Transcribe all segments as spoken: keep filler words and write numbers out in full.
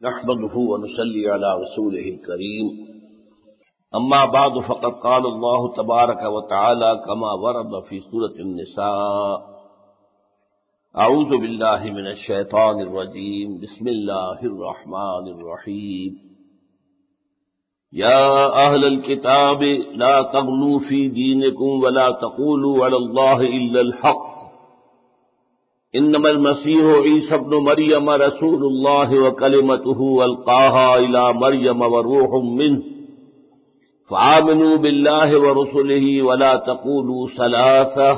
نحمده ونصلي على رسوله الكريم أما بعد فقد قال الله تبارك وتعالى كما ورد في سورة النساء أعوذ بالله من الشيطان الرجيم بسم الله الرحمن الرحيم يا أهل الكتاب لا تغلوا في دينكم ولا تقولوا على الله إلا الحق انما المسيح عيسى ابن مريم رسول الله وكلمته القاها الى مريم وروح منه فآمنوا بالله ورسله ولا تقولوا ثلاثة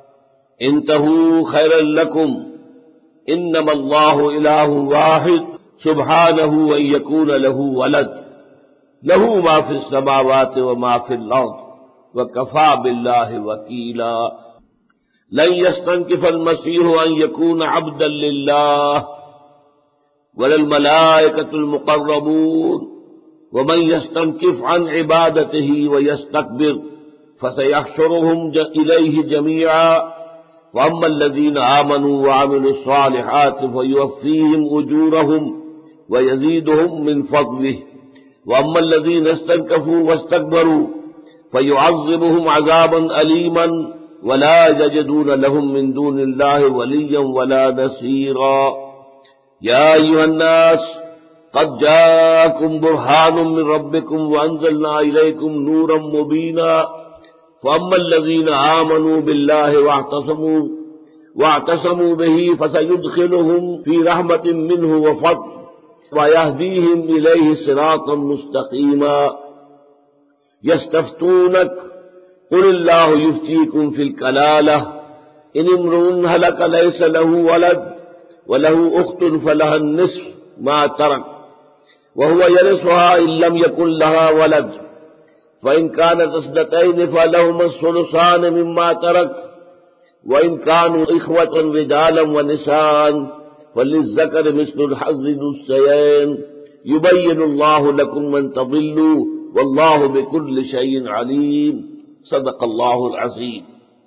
انتهوا خيرا لكم انما الله اله واحد سبحانه ان يكون له ولد له ما في السماوات وما في الارض وكفى بالله وكيلا لن يستنكف المسيح أن يكون عبدا لله ولا الملائكة المقربون ومن يستنكف عن عبادته ويستكبر فسيحشرهم إليه جميعا وأما الذين آمنوا وعملوا الصالحات فيوفيهم أجورهم ويزيدهم من فضله وأما الذين استنكفوا واستكبروا فيعذبهم عذابا أليما ولا يجدون لهم من دون الله وليا ولا نصيرا يا أيها الناس قد جاءكم برهان من ربكم وأنزلنا إليكم نورا مبينا فأما الذين آمنوا بالله واعتصموا واعتصموا به فسيدخلهم في رحمة منه وفضل ويهديهم إليه صراطا مستقيما يستفتونك قل الله يفتيكم في الكلالة إن امرؤ هلك ليس له ولد وله أخت فلها النصف ما ترك وهو يرثها إن لم يكن لها ولد فإن كانت اثنتين فلهما الثلثان مما ترك وإن كانوا إخوة رجالا ونساء فللذكر مثل الحظ الأنثيين يبين الله لكم أن تضلوا والله بكل شيء عليم صدق اللہ العظیم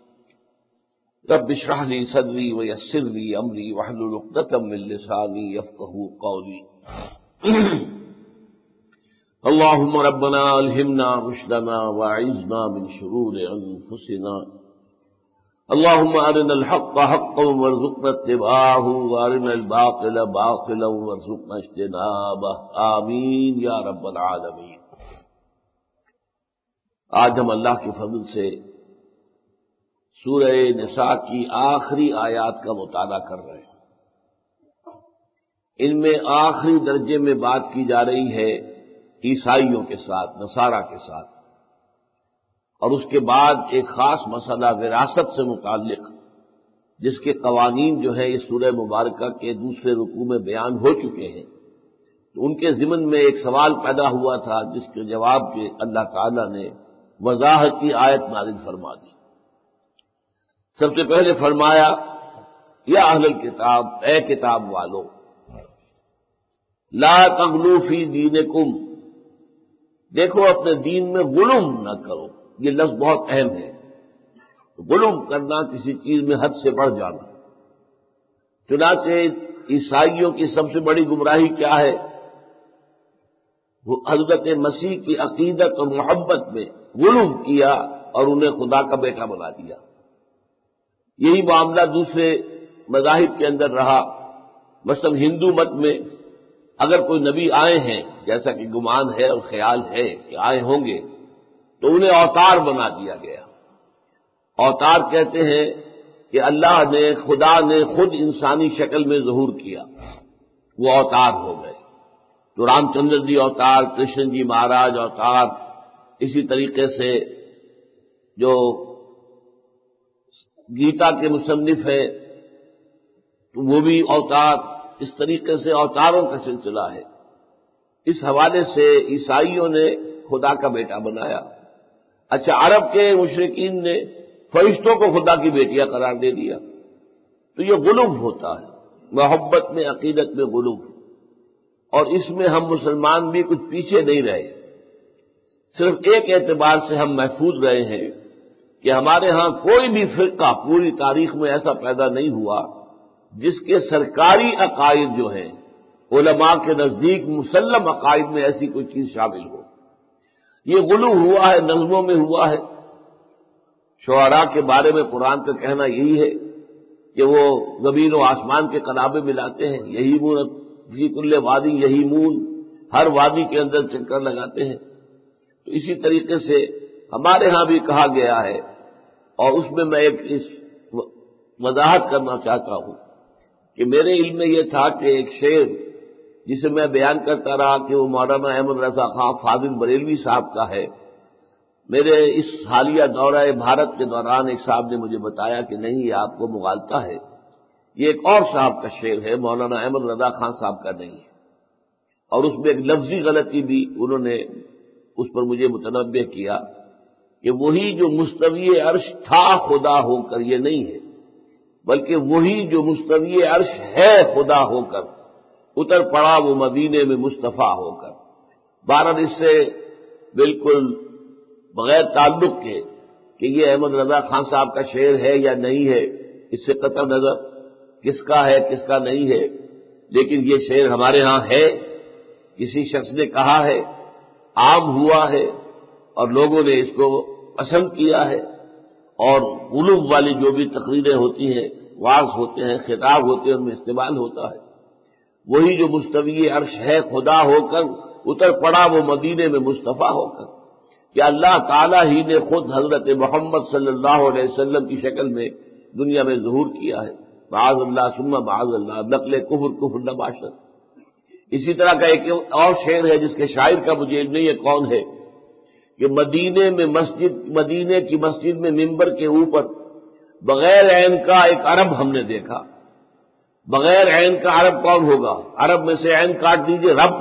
رب اشرح لي صدری ويسر لي امری واحلل عقدۃ من لسانی يفقهوا قولی اللهم ربنا الهمنا رشدنا واعذنا من شرور انفسنا اللهم ارنا الحق حقا وارزقنا اتباعه وارنا الباطل باطلا وارزقنا اجتنابه آمین یا رب العالمین۔ آج ہم اللہ کے فضل سے سورہ نساء کی آخری آیات کا مطالعہ کر رہے ہیں۔ ان میں آخری درجے میں بات کی جا رہی ہے عیسائیوں کے ساتھ، نصارہ کے ساتھ، اور اس کے بعد ایک خاص مسئلہ وراثت سے متعلق جس کے قوانین جو ہے اس سورہ مبارکہ کے دوسرے رکوع میں بیان ہو چکے ہیں، تو ان کے ضمن میں ایک سوال پیدا ہوا تھا جس کے جواب کے اللہ تعالی نے وضاحت کی آیت نازل فرما دی۔ سب سے پہلے فرمایا یا اہل الکتاب، اے کتاب والو، لا تغلوا فی دینکم، دیکھو اپنے دین میں غلو نہ کرو۔ یہ لفظ بہت اہم ہے۔ غلو کرنا کسی چیز میں حد سے بڑھ جانا۔ چنانچہ عیسائیوں کی سب سے بڑی گمراہی کیا ہے؟ وہ حضرت مسیح کی عقیدت اور محبت میں غلو کیا اور انہیں خدا کا بیٹا بنا دیا۔ یہی معاملہ دوسرے مذاہب کے اندر رہا۔ مثلا ہندو مت میں اگر کوئی نبی آئے ہیں، جیسا کہ گمان ہے اور خیال ہے کہ آئے ہوں گے، تو انہیں اوتار بنا دیا گیا۔ اوتار کہتے ہیں کہ اللہ نے، خدا نے خود انسانی شکل میں ظہور کیا، وہ اوتار ہو گئے۔ تو رام چندر جی اوتار، کرشن جی مہاراج اوتار، اسی طریقے سے جو گیتا کے مصنف ہے تو وہ بھی اوتار، اس طریقے سے اوتاروں کا سلسلہ ہے۔ اس حوالے سے عیسائیوں نے خدا کا بیٹا بنایا۔ اچھا، عرب کے مشرکین نے فرشتوں کو خدا کی بیٹیاں قرار دے دیا۔ تو یہ غلو ہوتا ہے، محبت میں، عقیدت میں غلو۔ اور اس میں ہم مسلمان بھی کچھ پیچھے نہیں رہے۔ صرف ایک اعتبار سے ہم محفوظ رہے ہیں کہ ہمارے ہاں کوئی بھی فرقہ پوری تاریخ میں ایسا پیدا نہیں ہوا جس کے سرکاری عقائد جو ہیں علماء کے نزدیک مسلم عقائد میں ایسی کوئی چیز شامل ہو۔ یہ غلو ہوا ہے، نظموں میں ہوا ہے۔ شعراء کے بارے میں قرآن کا کہنا یہی ہے کہ وہ زمین و آسمان کے قلابے ملاتے ہیں، یہی مون فی کل وادی یہی مون، ہر وادی کے اندر چکر لگاتے ہیں۔ تو اسی طریقے سے ہمارے ہاں بھی کہا گیا ہے، اور اس میں میں ایک اس وضاحت کرنا چاہتا ہوں کہ میرے علم میں یہ تھا کہ ایک شعر جسے میں بیان کرتا رہا کہ وہ مولانا احمد رضا خان فاضل بریلوی صاحب کا ہے۔ میرے اس حالیہ دورہ بھارت کے دوران ایک صاحب نے مجھے بتایا کہ نہیں، یہ آپ کو مغالطہ ہے، یہ ایک اور صاحب کا شعر ہے، مولانا احمد رضا خان صاحب کا نہیں ہے۔ اور اس میں ایک لفظی غلطی بھی انہوں نے اس پر مجھے متنبہ کیا کہ وہی جو مستوی عرش تھا خدا ہو کر، یہ نہیں ہے، بلکہ وہی جو مستوی عرش ہے خدا ہو کر، اتر پڑا وہ مدینے میں مصطفیٰ ہو کر۔ بہرحال اس سے بالکل بغیر تعلق کے کہ یہ احمد رضا خان صاحب کا شعر ہے یا نہیں ہے، اس سے قطع نظر کس کا ہے کس کا نہیں ہے، لیکن یہ شعر ہمارے ہاں ہے، کسی شخص نے کہا ہے، عام ہوا ہے، اور لوگوں نے اس کو پسند کیا ہے، اور غلو والی جو بھی تقریریں ہوتی ہیں، واعظ ہوتے ہیں، خطاب ہوتے ہیں، ان میں استعمال ہوتا ہے۔ وہی جو مستوی عرش ہے خدا ہو کر، اتر پڑا وہ مدینے میں مصطفیٰ ہو کر، کہ اللہ تعالیٰ ہی نے خود حضرت محمد صلی اللہ علیہ وسلم کی شکل میں دنیا میں ظہور کیا ہے۔ معاذ اللہ ثم معاذ اللہ، نقل کفر کفر نہ باشد۔ اسی طرح کا ایک اور شعر ہے جس کے شاعر کا مجھے علم نہیں ہے کون ہے، کہ مدینے میں مسجد مدینے کی مسجد میں ممبر کے اوپر بغیر عین کا ایک عرب ہم نے دیکھا۔ بغیر عین کا عرب کون ہوگا؟ عرب میں سے عین کاٹ دیجئے، رب۔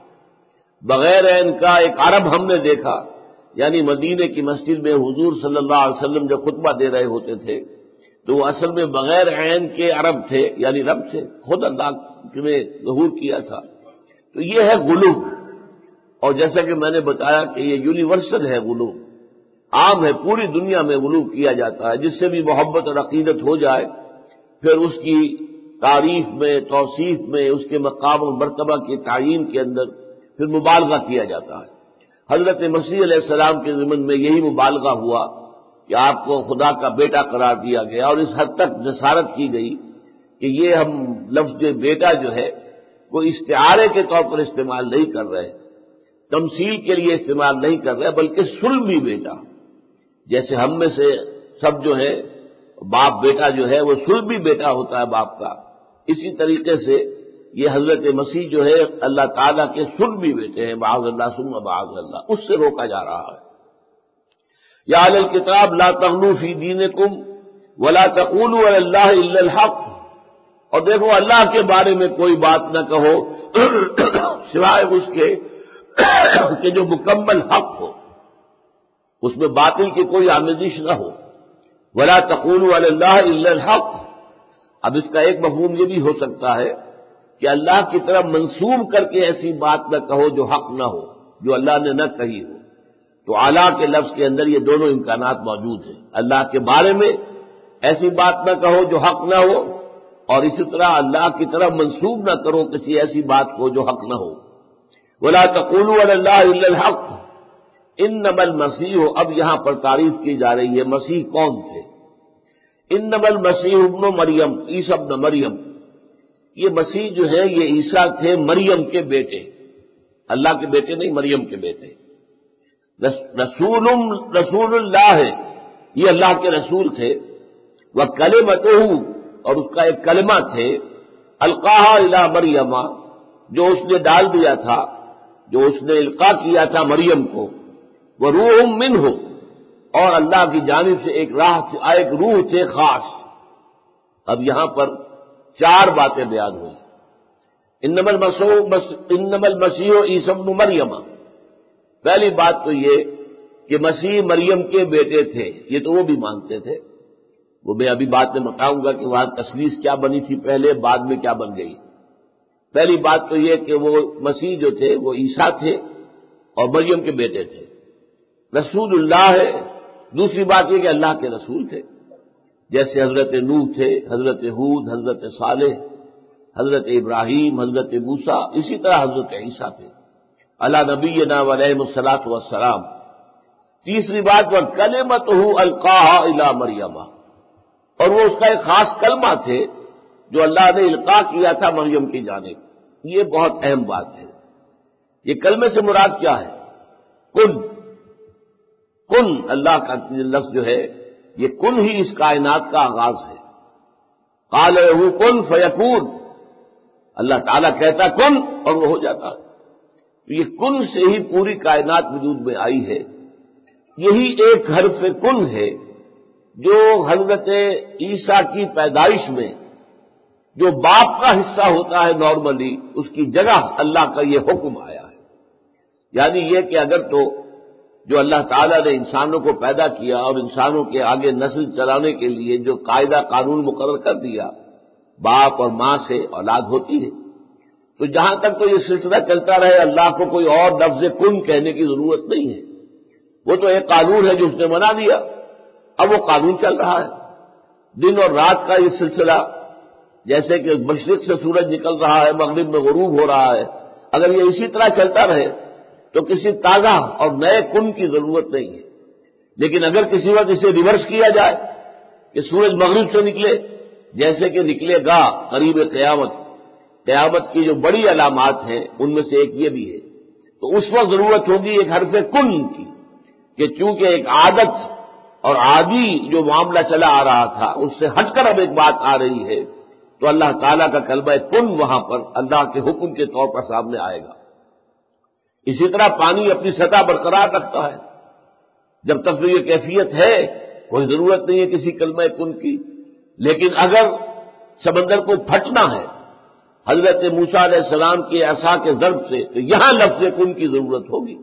بغیر عین کا ایک عرب ہم نے دیکھا، یعنی مدینے کی مسجد میں حضور صلی اللہ علیہ وسلم جب خطبہ دے رہے ہوتے تھے تو وہ اصل میں بغیر عین کے عرب تھے، یعنی رب تھے، خود اللہ نے ظہور کیا تھا۔ تو یہ ہے غلو، اور جیسا کہ میں نے بتایا کہ یہ یونیورسل ہے، غلو عام ہے، پوری دنیا میں غلو کیا جاتا ہے۔ جس سے بھی محبت اور عقیدت ہو جائے پھر اس کی تعریف میں، توصیف میں، اس کے مقام و مرتبہ کی تعیین کے اندر پھر مبالغہ کیا جاتا ہے۔ حضرت مسیح علیہ السلام کے ضمن میں یہی مبالغہ ہوا کہ آپ کو خدا کا بیٹا قرار دیا گیا، اور اس حد تک جسارت کی گئی کہ یہ ہم لفظ بیٹا جو ہے وہ استعارے کے طور پر استعمال نہیں کر رہے، تمثیل کے لیے استعمال نہیں کر رہے، بلکہ صلبی بیٹا، جیسے ہم میں سے سب جو ہے باپ بیٹا جو ہے وہ صلبی بیٹا ہوتا ہے باپ کا، اسی طریقے سے یہ حضرت مسیح جو ہے اللہ تعالیٰ کے صلبی بیٹے ہیں، معاذ اللہ ثم معاذ اللہ، اس سے روکا جا رہا ہے۔ یا اہل الکتاب لا تغلوا فی دینکم ولا تقولوا علی اللہ الا الحق، اور دیکھو اللہ کے بارے میں کوئی بات نہ کہو سوائے اس کے کہ جو مکمل حق ہو، اس میں باطل کی کوئی آمیزش نہ ہو۔ ولا تقولوا علی اللہ الا الحق، اب اس کا ایک مفہوم یہ بھی ہو سکتا ہے کہ اللہ کی طرف منسوب کر کے ایسی بات نہ کہو جو حق نہ ہو، جو اللہ نے نہ کہی ہو۔ تو اعلیٰ کے لفظ کے اندر یہ دونوں امکانات موجود ہیں، اللہ کے بارے میں ایسی بات نہ کہو جو حق نہ ہو، اور اسی طرح اللہ کی طرف منسوب نہ کرو کسی ایسی بات کو جو حق نہ ہو۔ ولا تقولوا علی اللہ الا الحق انما المسیح، اب یہاں پر تعریف کی جا رہی ہے مسیح کون تھے۔ انما المسیح ابن مریم، عیسی ابن مریم، یہ مسیح جو ہے یہ عیسیٰ تھے مریم کے بیٹے، اللہ کے بیٹے نہیں، مریم کے بیٹے۔ رسول رسول اللہ ہے، یہ اللہ کے رسول تھے۔ وہ کلمتہ، اور اس کا ایک کلمہ تھے، القاہا الی مریم، جو اس نے ڈال دیا تھا، جو اس نے القاء کیا تھا مریم کو۔ وہ روح منہ، اور اللہ کی جانب سے ایک راہ ایک روح تھے خاص۔ اب یہاں پر چار باتیں بیان ہوئی۔ انما المسیح انما المسیح عیسی ابن مریم، پہلی بات تو یہ کہ مسیح مریم کے بیٹے تھے، یہ تو وہ بھی مانتے تھے، وہ میں ابھی بات میں بتاؤں گا کہ وہاں تثلیث کیا بنی تھی پہلے، بعد میں کیا بن گئی۔ پہلی بات تو یہ کہ وہ مسیح جو تھے وہ عیسیٰ تھے اور مریم کے بیٹے تھے، رسول اللہ ہے۔ دوسری بات یہ کہ اللہ کے رسول تھے، جیسے حضرت نوح تھے، حضرت ہود، حضرت صالح، حضرت ابراہیم، حضرت موسیٰ، اسی طرح حضرت عیسیٰ تھے علی نبینا علیہ الصلاۃ والسلام۔ تیسری بات وہ کلمتہ القاہا الی مریم، اور وہ اس کا ایک خاص کلمہ تھے جو اللہ نے القاء کیا تھا مریم کی جانب۔ یہ بہت اہم بات ہے۔ یہ کلمے سے مراد کیا ہے؟ کن۔ کن اللہ کا لفظ جو ہے یہ کن ہی اس کائنات کا آغاز ہے۔ قال لہ کن فیکون، اللہ تعالیٰ کہتا کن اور وہ ہو جاتا ہے۔ یہ کن سے ہی پوری کائنات وجود میں آئی ہے۔ یہی ایک حرف کن ہے جو حضرت عیسیٰ کی پیدائش میں جو باپ کا حصہ ہوتا ہے نارملی، اس کی جگہ اللہ کا یہ حکم آیا ہے۔ یعنی یہ کہ اگر تو جو اللہ تعالیٰ نے انسانوں کو پیدا کیا اور انسانوں کے آگے نسل چلانے کے لیے جو قاعدہ قانون مقرر کر دیا، باپ اور ماں سے اولاد ہوتی ہے، تو جہاں تک تو یہ سلسلہ چلتا رہے اللہ کو کوئی اور لفظ کن کہنے کی ضرورت نہیں ہے۔ وہ تو ایک قانون ہے جو اس نے بنا دیا، اب وہ قانون چل رہا ہے۔ دن اور رات کا یہ سلسلہ، جیسے کہ مشرق سے سورج نکل رہا ہے، مغرب میں غروب ہو رہا ہے، اگر یہ اسی طرح چلتا رہے تو کسی تازہ اور نئے کن کی ضرورت نہیں ہے۔ لیکن اگر کسی وقت اسے ریورس کیا جائے کہ سورج مغرب سے نکلے، جیسے کہ نکلے گا قریب قیامت، قیامت کی جو بڑی علامات ہیں ان میں سے ایک یہ بھی ہے، تو اس وقت ضرورت ہوگی ایک حرف کن کی، کہ چونکہ ایک عادت اور عادی جو معاملہ چلا آ رہا تھا اس سے ہٹ کر اب ایک بات آ رہی ہے، تو اللہ تعالیٰ کا کلمہ کن وہاں پر اللہ کے حکم کے طور پر سامنے آئے گا۔ اسی طرح پانی اپنی سطح برقرار رکھتا ہے، جب تک تو یہ کیفیت ہے کوئی ضرورت نہیں ہے کسی کلمہ کن کی۔ لیکن اگر سمندر کو پھٹنا ہے حضرت موسیٰ علیہ السلام کی عصا کے ضرب سے، تو یہاں لفظ کن کی ضرورت ہوگی۔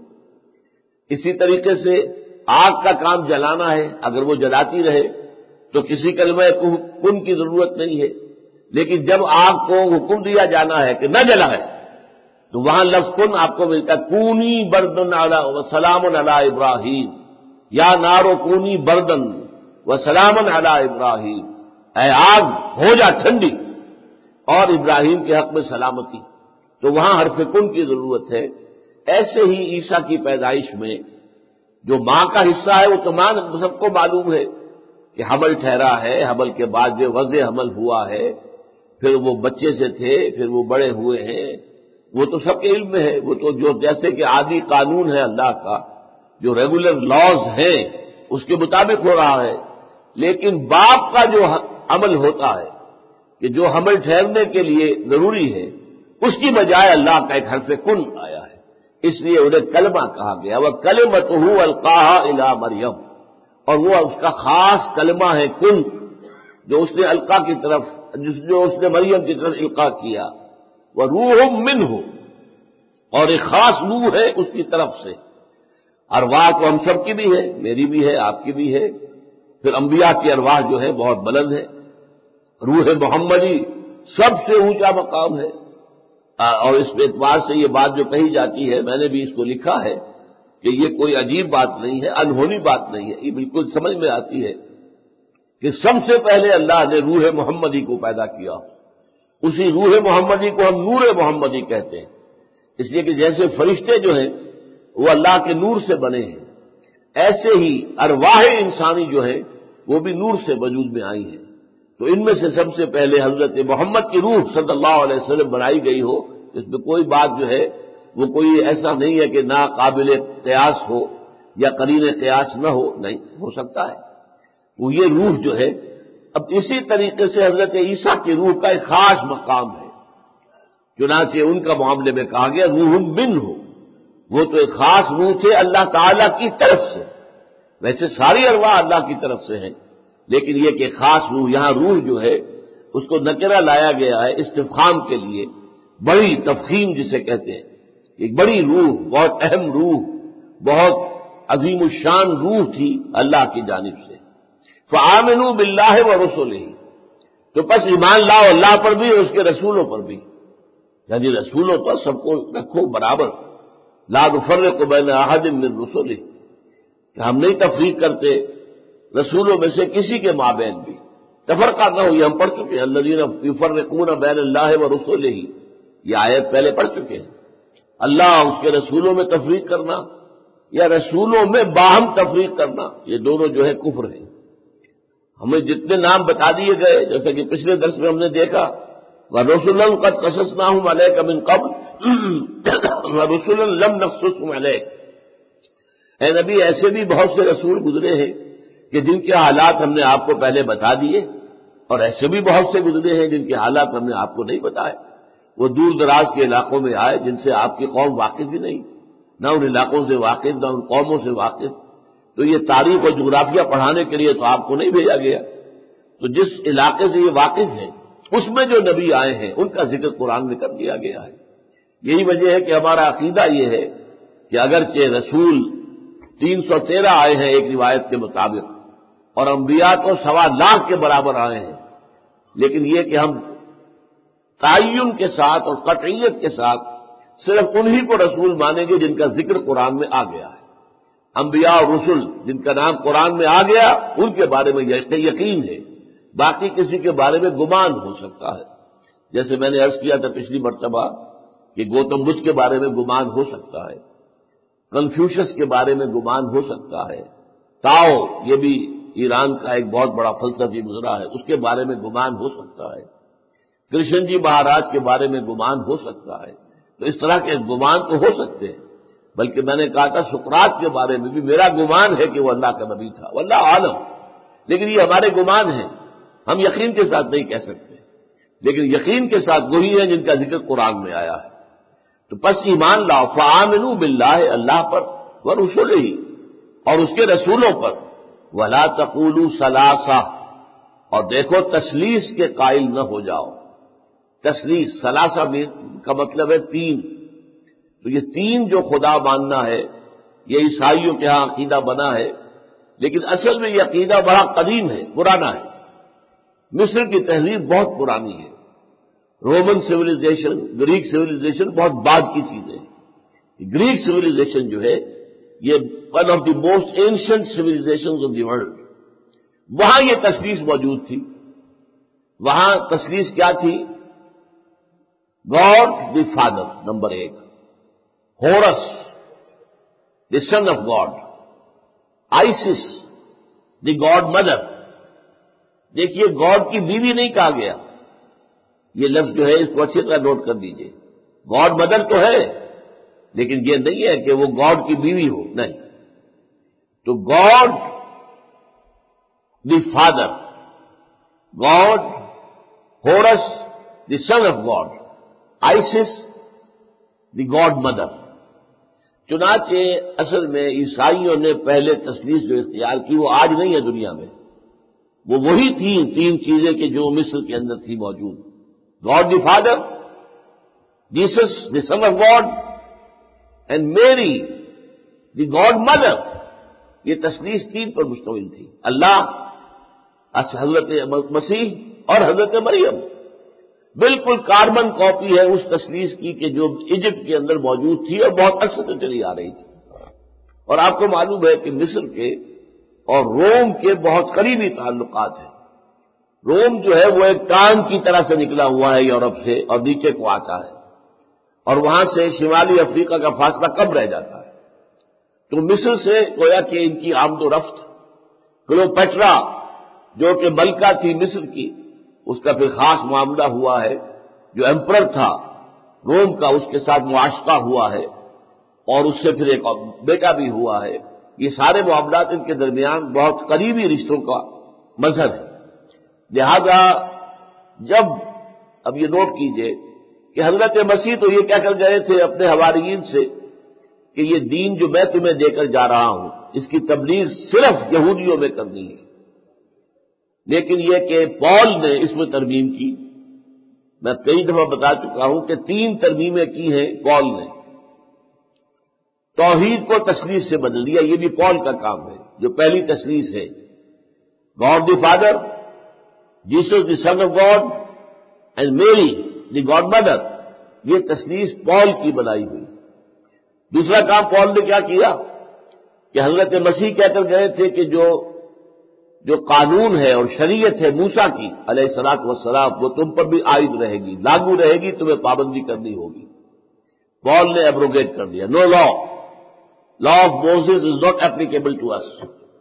اسی طریقے سے آگ کا کام جلانا ہے، اگر وہ جلاتی رہے تو کسی کلمہ کن کی ضرورت نہیں ہے۔ لیکن جب آگ کو حکم دیا جانا ہے کہ نہ جلائے تو وہاں لفظ کن آپ کو ملتا ہے، کونی بردن علی وسلام علی ابراہیم، یا نارو کونی بردن وسلام علی ابراہیم، اے آگ ہو جا ٹھنڈی اور ابراہیم کے حق میں سلامتی، تو وہاں حرف کن کی ضرورت ہے۔ ایسے ہی عیسیٰ کی پیدائش میں جو ماں کا حصہ ہے وہ تو ماں سب کو معلوم ہے کہ حمل ٹھہرا ہے، حمل کے بعد جو وضع حمل ہوا ہے، پھر وہ بچے سے تھے، پھر وہ بڑے ہوئے ہیں، وہ تو سب کے علم میں ہے۔ وہ تو جو جیسے کہ عادی قانون ہے اللہ کا، جو ریگولر لاز ہیں اس کے مطابق ہو رہا ہے۔ لیکن باپ کا جو عمل ہوتا ہے کہ جو حمل ٹھہرنے کے لیے ضروری ہے، اس کی بجائے اللہ کا ایک حرف کن آیا ہے، اس لیے انہیں کلمہ کہا گیا۔ وہ کلمتہ القاہا الی مریم، اور وہ اس کا خاص کلمہ ہے کن، جو اس نے القا کی طرف جو اس نے مریم کی طرف القا کیا۔ وہ روح منہ، اور ایک خاص روح ہے اس کی طرف سے۔ ارواح تو ہم سب کی بھی ہے، میری بھی ہے، آپ کی بھی ہے، پھر انبیاء کی ارواح جو ہے بہت بلند ہے۔ روح محمدی سب سے اونچا مقام ہے، اور اس اعتبار سے یہ بات جو کہی جاتی ہے، میں نے بھی اس کو لکھا ہے کہ یہ کوئی عجیب بات نہیں ہے، انہونی بات نہیں ہے، یہ بالکل سمجھ میں آتی ہے کہ سب سے پہلے اللہ نے روح محمدی کو پیدا کیا۔ اسی روح محمدی کو ہم نور محمدی کہتے ہیں، اس لیے کہ جیسے فرشتے جو ہیں وہ اللہ کے نور سے بنے ہیں، ایسے ہی ارواح انسانی جو ہے وہ بھی نور سے وجود میں آئی ہیں۔ تو ان میں سے سب سے پہلے حضرت محمد کی روح صلی اللہ علیہ وسلم بنائی گئی ہو، اس میں کوئی بات جو ہے وہ کوئی ایسا نہیں ہے کہ ناقابل قیاس ہو یا قرین قیاس نہ ہو، نہیں ہو سکتا ہے۔ وہ یہ روح جو ہے، اب اسی طریقے سے حضرت عیسیٰ کی روح کا ایک خاص مقام ہے، چنانچہ ان کا معاملے میں کہا گیا روح منہ، وہ تو ایک خاص روح تھے اللہ تعالی کی طرف سے۔ ویسے ساری ارواح اللہ کی طرف سے ہیں، لیکن یہ کہ خاص روح، یہاں روح جو ہے اس کو نکرہ لایا گیا ہے استفخام کے لیے، بڑی تفخیم جسے کہتے ہیں، ایک بڑی روح، بہت اہم روح، بہت عظیم الشان روح تھی اللہ کی جانب سے۔ فآمنوا باللہ ورسلہ، تو پس ایمان لاؤ اللہ پر بھی اور اس کے رسولوں پر بھی، یعنی رسولوں پر سب کو رکھو برابر، لا نفرق بین احد من رسلہ، کہ ہم نہیں تفریق کرتے رسولوں میں سے کسی کے مابین بھی، تفرقہ نہ ہو، یہ ہم پڑھ چکے ہیں، الذین یفرقون بین اللہ و رسولہ، یہ آیت پہلے پڑھ چکے ہیں۔ اللہ اس کے رسولوں میں تفریق کرنا یا رسولوں میں باہم تفریق کرنا، یہ دونوں جو ہے کفر ہیں۔ ہمیں جتنے نام بتا دیے گئے، جیسے کہ پچھلے درس میں ہم نے دیکھا وَرُسُلًا قَدْ قَصَصْنَاهُمْ عَلَيْكَ مِنْ قَبْلُ وَرُسُلًا لَمْ نَقْصُصْهُمْ عَلَيْكَ، اے نبی ایسے بھی بہت سے رسول گزرے ہیں کہ جن کے حالات ہم نے آپ کو پہلے بتا دیے، اور ایسے بھی بہت سے گزرے ہیں جن کے حالات ہم نے آپ کو نہیں بتائے۔ وہ دور دراز کے علاقوں میں آئے جن سے آپ کی قوم واقف ہی نہیں، نہ ان علاقوں سے واقف، نہ ان قوموں سے واقف، تو یہ تاریخ اور جغرافیہ پڑھانے کے لیے تو آپ کو نہیں بھیجا گیا۔ تو جس علاقے سے یہ واقف ہے اس میں جو نبی آئے ہیں ان کا ذکر قرآن میں کر دیا گیا ہے۔ یہی وجہ ہے کہ ہمارا عقیدہ یہ ہے کہ اگرچہ رسول تین سو تیرہ آئے ہیں ایک روایت کے مطابق، اور انبیاء تو سوا لاکھ کے برابر آئے ہیں، لیکن یہ کہ ہم تعین کے ساتھ اور قطعیت کے ساتھ صرف انہی کو رسول مانیں گے جن کا ذکر قرآن میں آ گیا ہے۔ انبیاء اور رسل جن کا نام قرآن میں آ گیا ان کے بارے میں یقین ہے، باقی کسی کے بارے میں گمان ہو سکتا ہے۔ جیسے میں نے عرض کیا تھا پچھلی مرتبہ کہ گوتم بدھ کے بارے میں گمان ہو سکتا ہے، کنفیوشس کے بارے میں گمان ہو سکتا ہے، تاؤ یہ بھی ایران کا ایک بہت بڑا فلسفی گزرا ہے، اس کے بارے میں گمان ہو سکتا ہے، کرشن جی مہاراج کے بارے میں گمان ہو سکتا ہے۔ تو اس طرح کے گمان تو ہو سکتے ہیں، بلکہ میں نے کہا تھا سقراط کے بارے میں بھی میرا گمان ہے کہ وہ اللہ کا نبی تھا، واللہ عالم، لیکن یہ ہمارے گمان ہیں، ہم یقین کے ساتھ نہیں کہہ سکتے، لیکن یقین کے ساتھ وہی ہیں جن کا ذکر قرآن میں آیا ہے۔ تو پس ایمان لاؤ، فآمنوا باللہ، اللہ پر، ورسلہ، اور اس کے رسولوں پر، ولا تقولوا ثلاثہ، اور دیکھو تثلیث کے قائل نہ ہو جاؤ۔ تثلیث ثلاثہ کا مطلب ہے تین، تو یہ تین جو خدا ماننا ہے یہ عیسائیوں کے ہاں عقیدہ بنا ہے، لیکن اصل میں یہ عقیدہ بڑا قدیم ہے، پرانا ہے۔ مصر کی تہذیب بہت پرانی ہے، رومن سویلائزیشن، گریک سویلائزیشن بہت بعد کی چیز ہے۔ گریک سویلائزیشن جو ہے یہ one of the most ancient civilization of the world, وہاں یہ تثلیث موجود تھی۔ وہاں تثلیث کیا تھی؟ گاڈ دی فادر نمبر ایک، Horus the son of God, Isis the God mother. دیکھیے گاڈ کی بیوی نہیں کہا گیا، یہ لفظ جو ہے اس کو اچھی طرح نوٹ کر دیجئے، گاڈ مدر تو ہے لیکن یہ نہیں ہے کہ وہ گاڈ کی بیوی ہو، نہیں۔ تو God the father, God, Horus the son of God, Isis the God mother. چنانچہ اصل میں عیسائیوں نے پہلے تثلیث جو اختیار کی وہ آج نہیں ہے دنیا میں، وہ وہی تھی تین چیزیں کہ جو مصر کے اندر تھی موجود، God the father, Jesus the son of God, and Mary the God mother. یہ تثلیث تین پر مشتمل تھی، اللہ، حضرت مسیح اور حضرت مریم۔ بالکل کاربن کاپی ہے اس تثلیث کی کہ جو ایجپٹ کے اندر موجود تھی اور بہت عرصے سے چلی آ رہی تھی۔ اور آپ کو معلوم ہے کہ مصر کے اور روم کے بہت قریبی تعلقات ہیں۔ روم جو ہے وہ ایک ٹانگ کی طرح سے نکلا ہوا ہے یورپ سے اور نیچے کو آتا ہے، اور وہاں سے شمالی افریقہ کا فاصلہ کم رہ جاتا ہے۔ تو مصر سے گویا کہ ان کی آمد و رفت، کلوپیٹرا جو کہ ملکہ تھی مصر کی، اس کا پھر خاص معاملہ ہوا ہے، جو ایمپرر تھا روم کا اس کے ساتھ معاشقہ ہوا ہے، اور اس سے پھر ایک بیٹا بھی ہوا ہے۔ یہ سارے معاملات ان کے درمیان بہت قریبی رشتوں کا مظہر ہے۔ لہذا جب اب یہ نوٹ کیجئے کہ حضرت مسیح تو یہ کہہ کر گئے تھے اپنے حواریین سے کہ یہ دین جو میں تمہیں دے کر جا رہا ہوں اس کی تبلیغ صرف یہودیوں میں کرنی ہے، لیکن یہ کہ پال نے اس میں ترمیم کی۔ میں کئی دفعہ بتا چکا ہوں کہ تین ترمیمیں کی ہیں پال نے، توحید کو تثلیث سے بدل دیا، یہ بھی پال کا کام ہے۔ جو پہلی تثلیث ہے God the father, Jesus the son of God, and Mary the God mother, یہ تثلیث پال کی بنائی ہوئی۔ دوسرا کام پال نے کیا کیا کہ حضرت مسیح کہہ کر گئے تھے کہ جو جو قانون ہے اور شریعت ہے موسیٰ کی علیہ الصلوۃ والسلام وہ تم پر بھی عائد رہے گی، لاگو رہے گی، تمہیں پابندی کرنی ہوگی۔ پال نے ایبروگیٹ کر دیا، no law law of Moses is not applicable to us.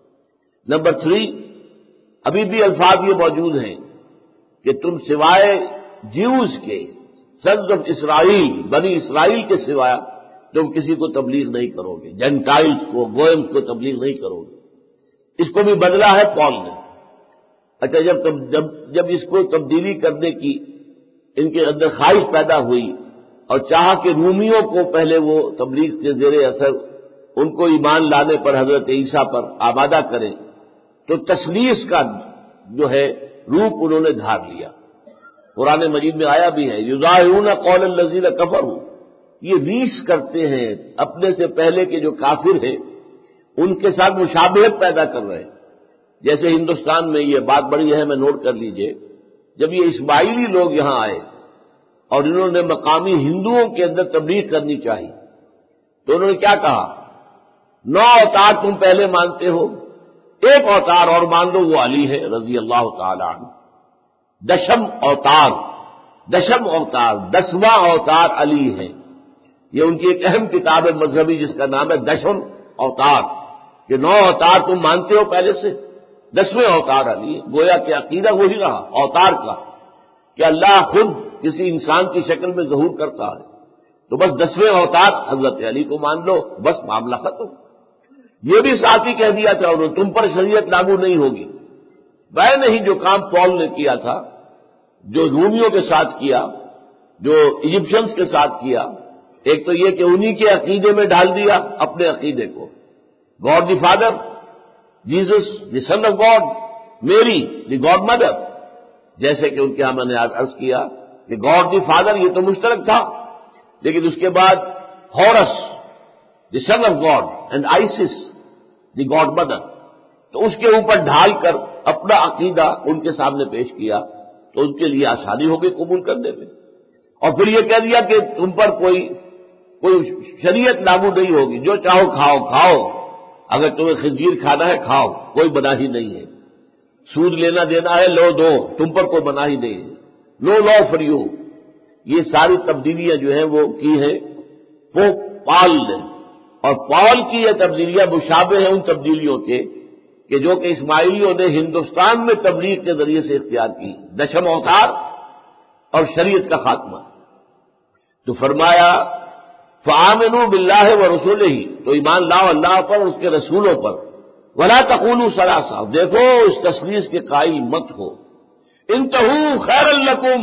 Number three, ابھی بھی الفاظ یہ موجود ہیں کہ تم سوائے جیوز کے، سنز آف اسرائیل، بنی اسرائیل کے سوائے تم کسی کو تبلیغ نہیں کرو گے، جینٹائلز کو، گوئمز کو تبلیغ نہیں کرو گے۔ اس کو بھی بدلا ہے پال نے۔ اچھا، جب جب جب اس کو تبدیلی کرنے کی ان کے اندر خواہش پیدا ہوئی اور چاہا کہ رومیوں کو پہلے وہ تبلیغ کے زیر اثر ان کو ایمان لانے پر حضرت عیسیٰ پر آمادہ کریں، تو تثلیث کا جو ہے روپ انہوں نے دھار لیا۔ قرآن مجید میں آیا بھی ہے، یضاہرون قول الذین کفروا، یہ ریس کرتے ہیں اپنے سے پہلے کے جو کافر ہیں ان کے ساتھ مشابہت پیدا کر رہے ہیں۔ جیسے ہندوستان میں یہ بات بڑی ہے، میں نوٹ کر لیجئے، جب یہ اسماعیلی لوگ یہاں آئے اور انہوں نے مقامی ہندوؤں کے اندر تبلیغ کرنی چاہی تو انہوں نے کیا کہا، نو اوتار تم پہلے مانتے ہو، ایک اوتار اور مان لو، وہ علی ہے رضی اللہ تعالی عنہ۔ دشم اوتار، دشم اوتار، دسواں اوتار علی ہے۔ یہ ان کی ایک اہم کتاب ہے مذہبی جس کا نام ہے دشم اوتار، کہ نو اوتار تم مانتے ہو پہلے سے، دسویں اوتار علی ہے۔ گویا کہ عقیدہ وہی رہا اوتار کا کہ اللہ خود کسی انسان کی شکل میں ظہور کرتا ہے، تو بس دسویں اوتار حضرت علی کو مان لو، بس معاملہ ختم۔ یہ بھی ساتھ ہی کہہ دیا تھا انہوں نے، تم پر شریعت لاگو نہیں ہوگی۔ وہ نہیں جو کام پال نے کیا تھا، جو رومیوں کے ساتھ کیا، جو ایجپشنز کے ساتھ کیا، ایک تو یہ کہ انہی کے عقیدے میں ڈال دیا اپنے عقیدے کو، God the father, Jesus the son of God, Mary the God mother, جیسے کہ ان کے ہاں میں نے آج عرض کیا کہ گاڈ دی فادر یہ تو مشترک تھا، لیکن اس کے بعد Horus the son of God and Isis the God mother, تو اس کے اوپر ڈھال کر اپنا عقیدہ ان کے سامنے پیش کیا تو ان کے لیے آسانی ہو گئی قبول کرنے میں۔ اور پھر یہ کہہ دیا کہ تم پر کوئی کوئی شریعت لاگو نہیں ہوگی، جو چاہو کھاؤ کھاؤ، اگر تمہیں خنزیر کھانا ہے کھاؤ، کوئی مناہی نہیں ہے، سود لینا دینا ہے لو دو، تم پر کوئی مناہی نہیں ہے، نو لا فار یو۔ یہ ساری تبدیلیاں جو ہیں وہ کی ہیں پوپ پال نے، اور پال کی یہ تبدیلیاں مشابہ ہیں ان تبدیلیوں کے کہ جو کہ اسماعیلیوں نے ہندوستان میں تبلیغ کے ذریعے سے اختیار کی، دشم اوتار اور شریعت کا خاتمہ۔ تو فرمایا فآمنوا باللہ ورسولہ، تو ایمان لاؤ اللہ پر اور اس کے رسولوں پر، ولا تقولوا ثلاثہ، دیکھو اس تثلیث کے قائل مت ہو، انتہوا خیر لکم،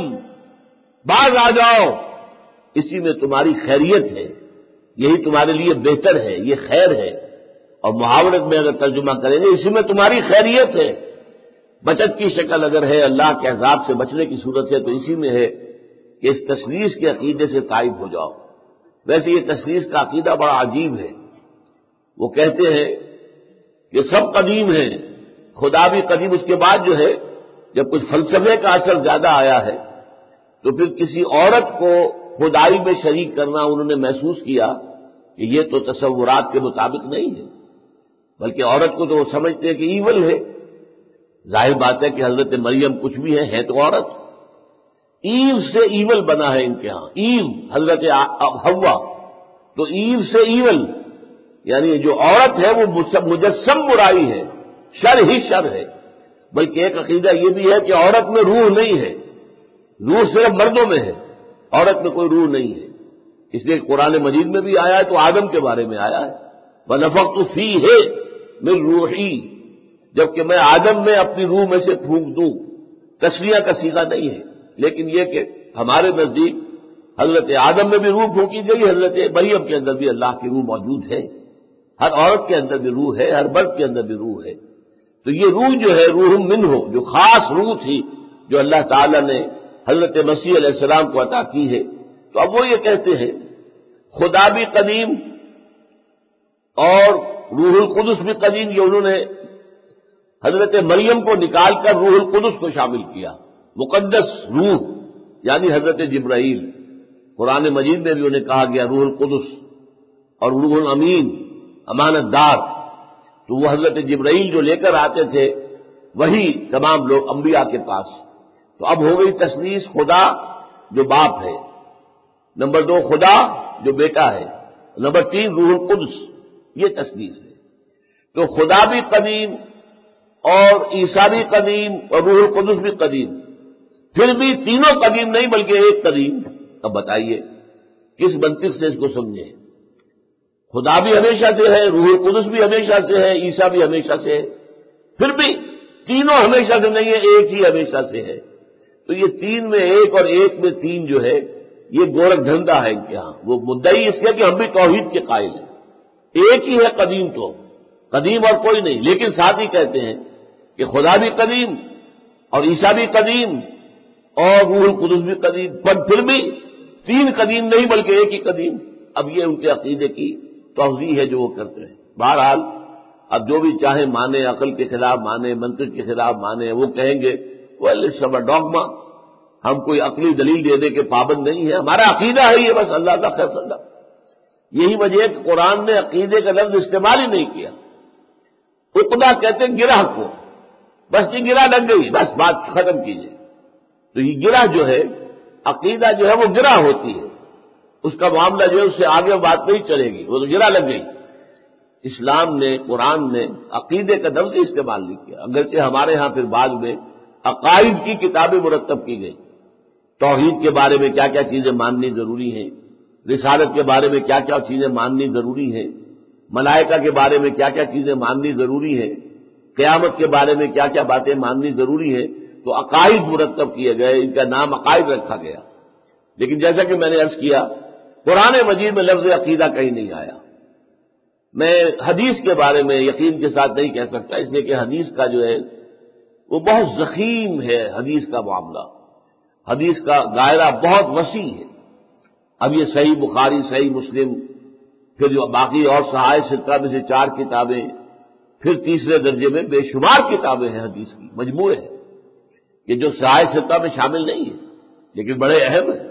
باز آ جاؤ، اسی میں تمہاری خیریت ہے، یہی تمہارے لیے بہتر ہے، یہ خیر ہے۔ اور محاورت میں اگر ترجمہ کریں گے اسی میں تمہاری خیریت ہے، بچت کی شکل اگر ہے، اللہ کے عذاب سے بچنے کی صورت ہے تو اسی میں ہے کہ اس تثلیث کے عقیدے سے تائب ہو جاؤ۔ ویسے یہ تثلیث کا عقیدہ بڑا عجیب ہے، وہ کہتے ہیں کہ سب قدیم ہیں، خدا بھی قدیم، اس کے بعد جو ہے جب کچھ فلسفے کا اثر زیادہ آیا ہے تو پھر کسی عورت کو خدائی میں شریک کرنا انہوں نے محسوس کیا کہ یہ تو تصورات کے مطابق نہیں ہے، بلکہ عورت کو تو وہ سمجھتے ہیں کہ ایول ہے۔ ظاہر بات ہے کہ حضرت مریم کچھ بھی ہے ہے تو عورت، ایو سے ایول بنا ہے ان کے ہاں، ایو حضرت حوا، تو ایو سے ایول، یعنی جو عورت ہے وہ مجسم برائی ہے، شر ہی شر ہے۔ بلکہ ایک عقیدہ یہ بھی ہے کہ عورت میں روح نہیں ہے، روح صرف مردوں میں ہے، عورت میں کوئی روح نہیں ہے۔ اس لیے قرآن مجید میں بھی آیا ہے تو آدم کے بارے میں آیا ہے، وَنَفَخْتُ فِيهِ مِن رُوحِي، جبکہ میں آدم میں اپنی روح میں سے پھونک دوں، تسلیہ کا صیغہ نہیں ہے، لیکن یہ کہ ہمارے نزدیک حضرت آدم میں بھی روح پھونکی گئی، حضرت مریم کے اندر بھی اللہ کی روح موجود ہے، ہر عورت کے اندر بھی روح ہے، ہر مرد کے اندر بھی روح ہے۔ تو یہ روح جو ہے روح منہ، جو خاص روح تھی جو اللہ تعالی نے حضرت مسیح علیہ السلام کو عطا کی ہے، تو اب وہ یہ کہتے ہیں خدا بھی قدیم اور روح القدس بھی قدیم، یہ انہوں نے حضرت مریم کو نکال کر روح القدس کو شامل کیا، مقدس روح یعنی حضرت جبرائیل۔ قرآن مجید میں بھی انہیں کہا گیا روح القدس اور روح الامین، امانت دار۔ تو وہ حضرت جبرائیل جو لے کر آتے تھے وہی تمام لوگ انبیاء کے پاس. تو اب ہو گئی تثلیث خدا جو باپ ہے، نمبر دو خدا جو بیٹا ہے، نمبر تین روح القدس، یہ تثلیث ہے. تو خدا بھی قدیم اور عیسیٰ بھی قدیم اور روح القدس بھی قدیم، پھر بھی تینوں قدیم نہیں بلکہ ایک قدیم. اب بتائیے کس منطق سے اس کو سمجھیں؟ خدا بھی ہمیشہ سے ہے، روح القدس بھی ہمیشہ سے ہے، عیسیٰ بھی ہمیشہ سے ہے، پھر بھی تینوں ہمیشہ سے نہیں ہے، ایک ہی ہمیشہ سے ہے. تو یہ تین میں ایک اور ایک میں تین جو ہے یہ گورکھ دھندا ہے ان کے ہاں. وہ مدعی اس کے کہ ہم بھی توحید کے قائل ہیں، ایک ہی ہے قدیم، تو قدیم اور کوئی نہیں. لیکن ساتھ ہی کہتے ہیں کہ خدا بھی قدیم اور عیسیٰ بھی قدیم اور روح القدس بھی قدیم، پر پھر بھی تین قدیم نہیں بلکہ ایک ہی قدیم. اب یہ ان کے عقیدے کی توضیح ہے جو وہ کرتے ہیں. بہرحال اب جو بھی چاہے مانے، عقل کے خلاف مانے، منطق کے خلاف مانے، وہ کہیں گے ویل اٹس اے ڈوگما، ہم کوئی عقلی دلیل دینے کے پابند نہیں ہے، ہمارا عقیدہ ہے یہ، بس اللہ کا فیصلہ. یہی وجہ ہے کہ قرآن نے عقیدے کا لفظ استعمال ہی نہیں کیا. عقدہ کہتے ہیں گرہ کو، بس یہ گرہ لگ گئی، بس بات ختم کیجیے. تو یہ گرہ جو ہے، عقیدہ جو ہے وہ گرہ ہوتی ہے، اس کا معاملہ جو ہے اس سے آگے بات نہیں چلے گی، وہ تو گرہ لگ گئی. اسلام نے، قرآن نے عقیدے کا لفظ استعمال نہیں کیا، اگرچہ ہمارے ہاں پھر بعد میں عقائد کی کتابیں مرتب کی گئی. توحید کے بارے میں کیا کیا چیزیں ماننی ضروری ہیں، رسالت کے بارے میں کیا کیا چیزیں ماننی ضروری ہیں، ملائکہ کے بارے میں کیا کیا چیزیں ماننی ضروری ہیں، قیامت کے بارے میں کیا کیا باتیں ماننی ضروری ہیں. تو عقائد مرتب کیے گئے، ان کا نام عقائد رکھا گیا. لیکن جیسا کہ میں نے عرض کیا، قرآن مجید میں لفظ عقیدہ کہیں نہیں آیا. میں حدیث کے بارے میں یقین کے ساتھ نہیں کہہ سکتا، اس لیے کہ حدیث کا جو ہے وہ بہت ضخیم ہے. حدیث کا معاملہ، حدیث کا دائرہ بہت وسیع ہے. اب یہ صحیح بخاری، صحیح مسلم، پھر جو باقی اور صحائح ستہ میں سے چار کتابیں، پھر تیسرے درجے میں بے شمار کتابیں ہیں حدیث کی، مجموعے ہیں. یہ جو صحائح ستہ میں شامل نہیں ہے لیکن بڑے اہم ہیں.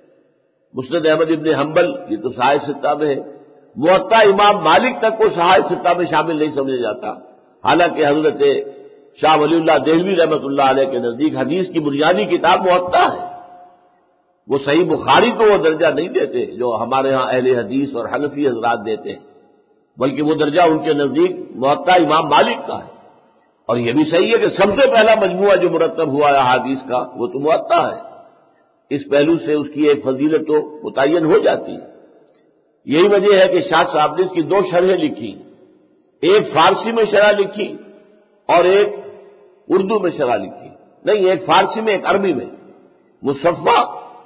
مسند احمد ابن حنبل یہ تو صحائح ستہ میں ہے. موطا امام مالک تک کو صحائح ستہ میں شامل نہیں سمجھا جاتا، حالانکہ حضرت شاہ ولی اللہ دہلوی رحمۃ اللہ علیہ کے نزدیک حدیث کی بنیادی کتاب موطا ہے. وہ صحیح بخاری کو وہ درجہ نہیں دیتے جو ہمارے ہاں اہل حدیث اور حنفی حضرات دیتے ہیں، بلکہ وہ درجہ ان کے نزدیک موطا امام مالک کا ہے. اور یہ بھی صحیح ہے کہ سب سے پہلا مجموعہ جو مرتب ہوا ہے حدیث کا وہ تو موطا ہے. اس پہلو سے اس کی ایک فضیلت تو متعین ہو جاتی ہے. یہی وجہ ہے کہ شاہ صاحب نے اس کی دو شرحیں لکھی، ایک فارسی میں شرح لکھی اور ایک اردو میں شرح لکھی. نہیں، ایک فارسی میں ایک عربی میں. مصفہ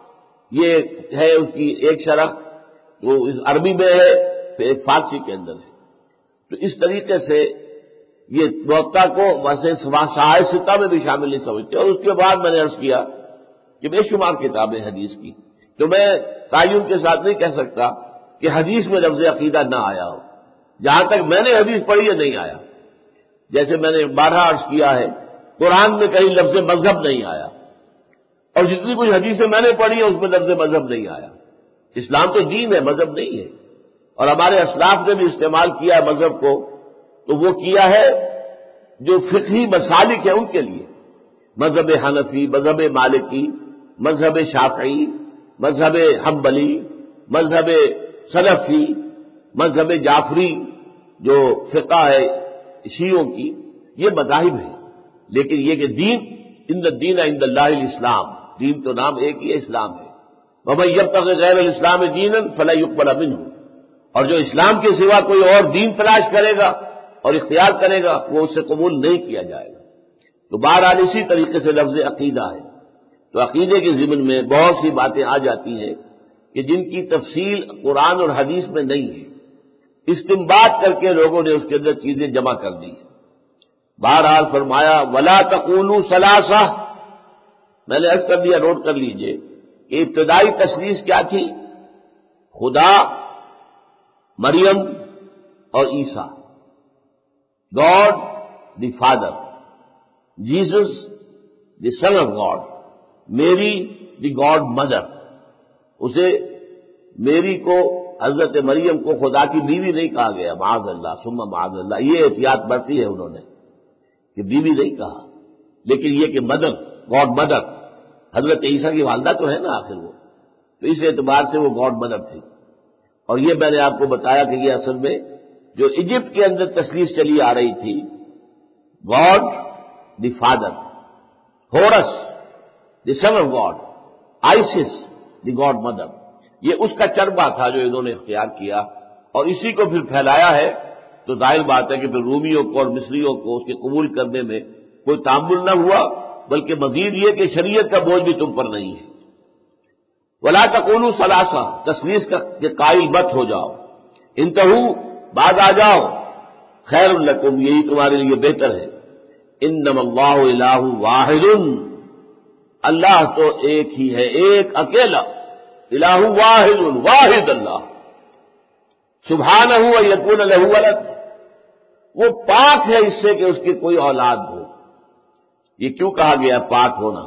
یہ ہے اس کی ایک شرح، وہ عربی میں ہے، پھر ایک فارسی کے اندر ہے. تو اس طریقے سے یہ موطا کو ویسے صحائح ستہ میں بھی شامل نہیں سمجھتے. اور اس کے بعد میں نے عرض کیا کہ بے شمار کتابیں حدیث کی، تو میں تعین کے ساتھ نہیں کہہ سکتا کہ حدیث میں لفظ عقیدہ نہ آیا ہو. جہاں تک میں نے حدیث پڑھی ہے نہیں آیا. جیسے میں نے بارہا عرض کیا ہے، قرآن میں کہیں لفظ مذہب نہیں آیا، اور جتنی کچھ حدیثیں میں نے پڑھی ہیں اس میں لفظ مذہب نہیں آیا. اسلام تو دین ہے، مذہب نہیں ہے. اور ہمارے اسلاف نے بھی استعمال کیا ہے مذہب کو، تو وہ کیا ہے جو فقہی مسالک ہیں ان کے لیے، مذہب حنفی، مذہب مالکی، مذہب شافعی، مذہب حنبلی، مذہب سلفی، مذہب جعفری، جو فقہ ہے شیعوں کی، یہ مذاہب ہیں. لیکن یہ کہ دین، ان الدین عند اللہ الاسلام، دین تو نام ایک ہی اسلام ہے. وَمَن يَبْتَغِ غَيْرَ الْإِسْلَامِ دِينًا فَلَن يُقْبَلَ مِنْهُ، اور جو اسلام کے سوا کوئی اور دین تلاش کرے گا اور اختیار کرے گا وہ اسے قبول نہیں کیا جائے گا. تو بہرحال اسی طریقے سے لفظ عقیدہ ہے. تو عقیدے کے ضمن میں بہت سی باتیں آ جاتی ہیں کہ جن کی تفصیل قرآن اور حدیث میں نہیں ہے، استنباط کر کے لوگوں نے اس کے اندر چیزیں جمع کر دی ہیں. بہرحال فرمایا وَلَا تَقُولُوا ثَلَاثَةٌ، میں نے عرض کر دیا، نوٹ کر لیجئے کہ ابتدائی تشخیص کیا تھی؟ خدا، مریم اور عیسیٰ. God the father, Jesus the son of God, Mary the God mother. اسے میری کو، حضرت مریم کو خدا کی بیوی نہیں کہا گیا، معاذ اللہ ثم معاذ اللہ. یہ احتیاط برتی ہے انہوں نے کہ بیوی نہیں کہا. لیکن یہ کہ مدر، گاڈ مدر، حضرت عیسیٰ کی والدہ تو ہے نا آخر وہ، تو اس اعتبار سے وہ گاڈ مدر تھی۔ اور یہ میں نے آپ کو بتایا کہ یہ اصل میں جو ایجپٹ کے اندر تشخیص چلی آ رہی تھی، God the father, Horus the son of God, Isis the God mother, یہ اس کا چربا تھا جو انہوں نے اختیار کیا اور اسی کو پھر پھیلایا ہے۔ تو ظاہر بات ہے کہ پھر رومیوں کو اور مصریوں کو اس کے قبول کرنے میں کوئی تعامل نہ ہوا، بلکہ مزید یہ کہ شریعت کا بوجھ بھی تم پر نہیں ہے۔ ولا تقولوا ثلاثہ، تثلیث کا کہ قائل مت ہو جاؤ، انتہو بعد آ جاؤ، خیر لکم یہی تمہارے لیے بہتر ہے۔ انما اللہ الہ واحد، اللہ تو ایک ہی ہے، ایک اکیلا، الہ واحد، واحد اللہ، سبحانہ ان یکون لہ ولد، وہ پاک ہے اس سے کہ اس کی کوئی اولاد ہو۔ یہ کیوں کہا گیا پاک ہونا؟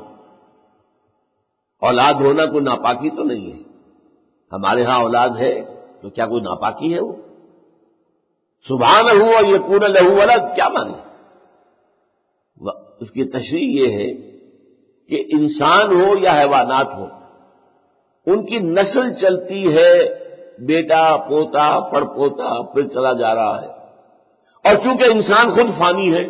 اولاد ہونا کوئی ناپاکی تو نہیں ہے، ہمارے ہاں اولاد ہے تو کیا کوئی ناپاکی ہے وہ؟ سبحانہ ان یکون لہ ولد کیا مانے؟ اس کی تشریح یہ ہے کہ انسان ہو یا حیوانات ہو، ان کی نسل چلتی ہے، بیٹا پوتا پڑ پوتا پھر چلا جا رہا ہے، اور چونکہ انسان خود فانی ہے،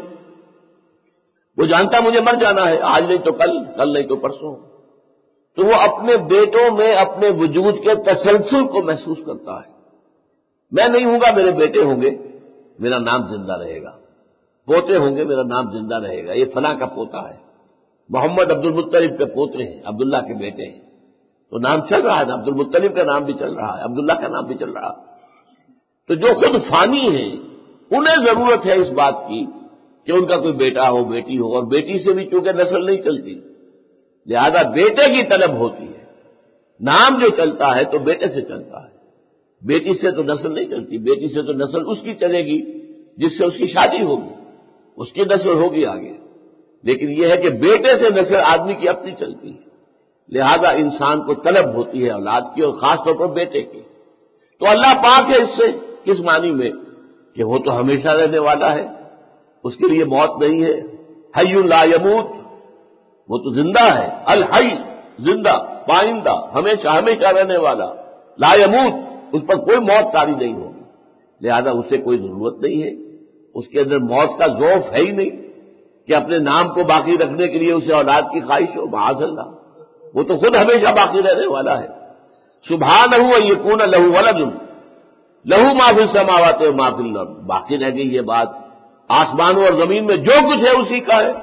وہ جانتا مجھے مر جانا ہے، آج نہیں تو کل، کل نہیں تو پرسوں، تو وہ اپنے بیٹوں میں اپنے وجود کے تسلسل کو محسوس کرتا ہے۔ میں نہیں ہوں گا، میرے بیٹے ہوں گے، میرا نام زندہ رہے گا، پوتے ہوں گے، میرا نام زندہ رہے گا، یہ فلاں کا پوتا ہے، محمد عبد المطلب کے پوترے ہیں، عبداللہ کے بیٹے ہیں، تو نام چل رہا ہے نا، عبد المطلب کا نام بھی چل رہا ہے، عبداللہ کا نام بھی چل رہا ہے۔ تو جو خود فانی ہیں انہیں ضرورت ہے اس بات کی کہ ان کا کوئی بیٹا ہو، بیٹی ہو، اور بیٹی سے بھی چونکہ نسل نہیں چلتی، لہذا بیٹے کی طلب ہوتی ہے۔ نام جو چلتا ہے تو بیٹے سے چلتا ہے، بیٹی سے تو نسل نہیں چلتی، بیٹی سے تو نسل اس کی چلے گی جس سے اس کی شادی ہوگی، اس کی نسل ہوگی آگے، لیکن یہ ہے کہ بیٹے سے نسل آدمی کی اپنی چلتی ہے، لہذا انسان کو طلب ہوتی ہے اولاد کی، اور خاص طور پر بیٹے کی۔ تو اللہ پاک ہے اس سے، کس معنی میں کہ وہ تو ہمیشہ رہنے والا ہے، اس کے لیے موت نہیں ہے، حی لا یموت، وہ تو زندہ ہے، الحی زندہ پائندہ ہمیشہ ہمیشہ رہنے والا، لا یموت اس پر کوئی موت طاری نہیں ہوگی، لہذا اسے کوئی ضرورت نہیں ہے، اس کے اندر موت کا ذوف ہے ہی نہیں کہ اپنے نام کو باقی رکھنے کے لیے اسے اولاد کی خواہش ہو، معاذ اللہ، وہ تو خود ہمیشہ باقی رہنے والا ہے۔ سبحانہ ان یکون لہ ولد لہو ما فی السماوات و ما فی الارض، باقی رہ گئی یہ بات، آسمانوں اور زمین میں جو کچھ ہے اسی کا ہے۔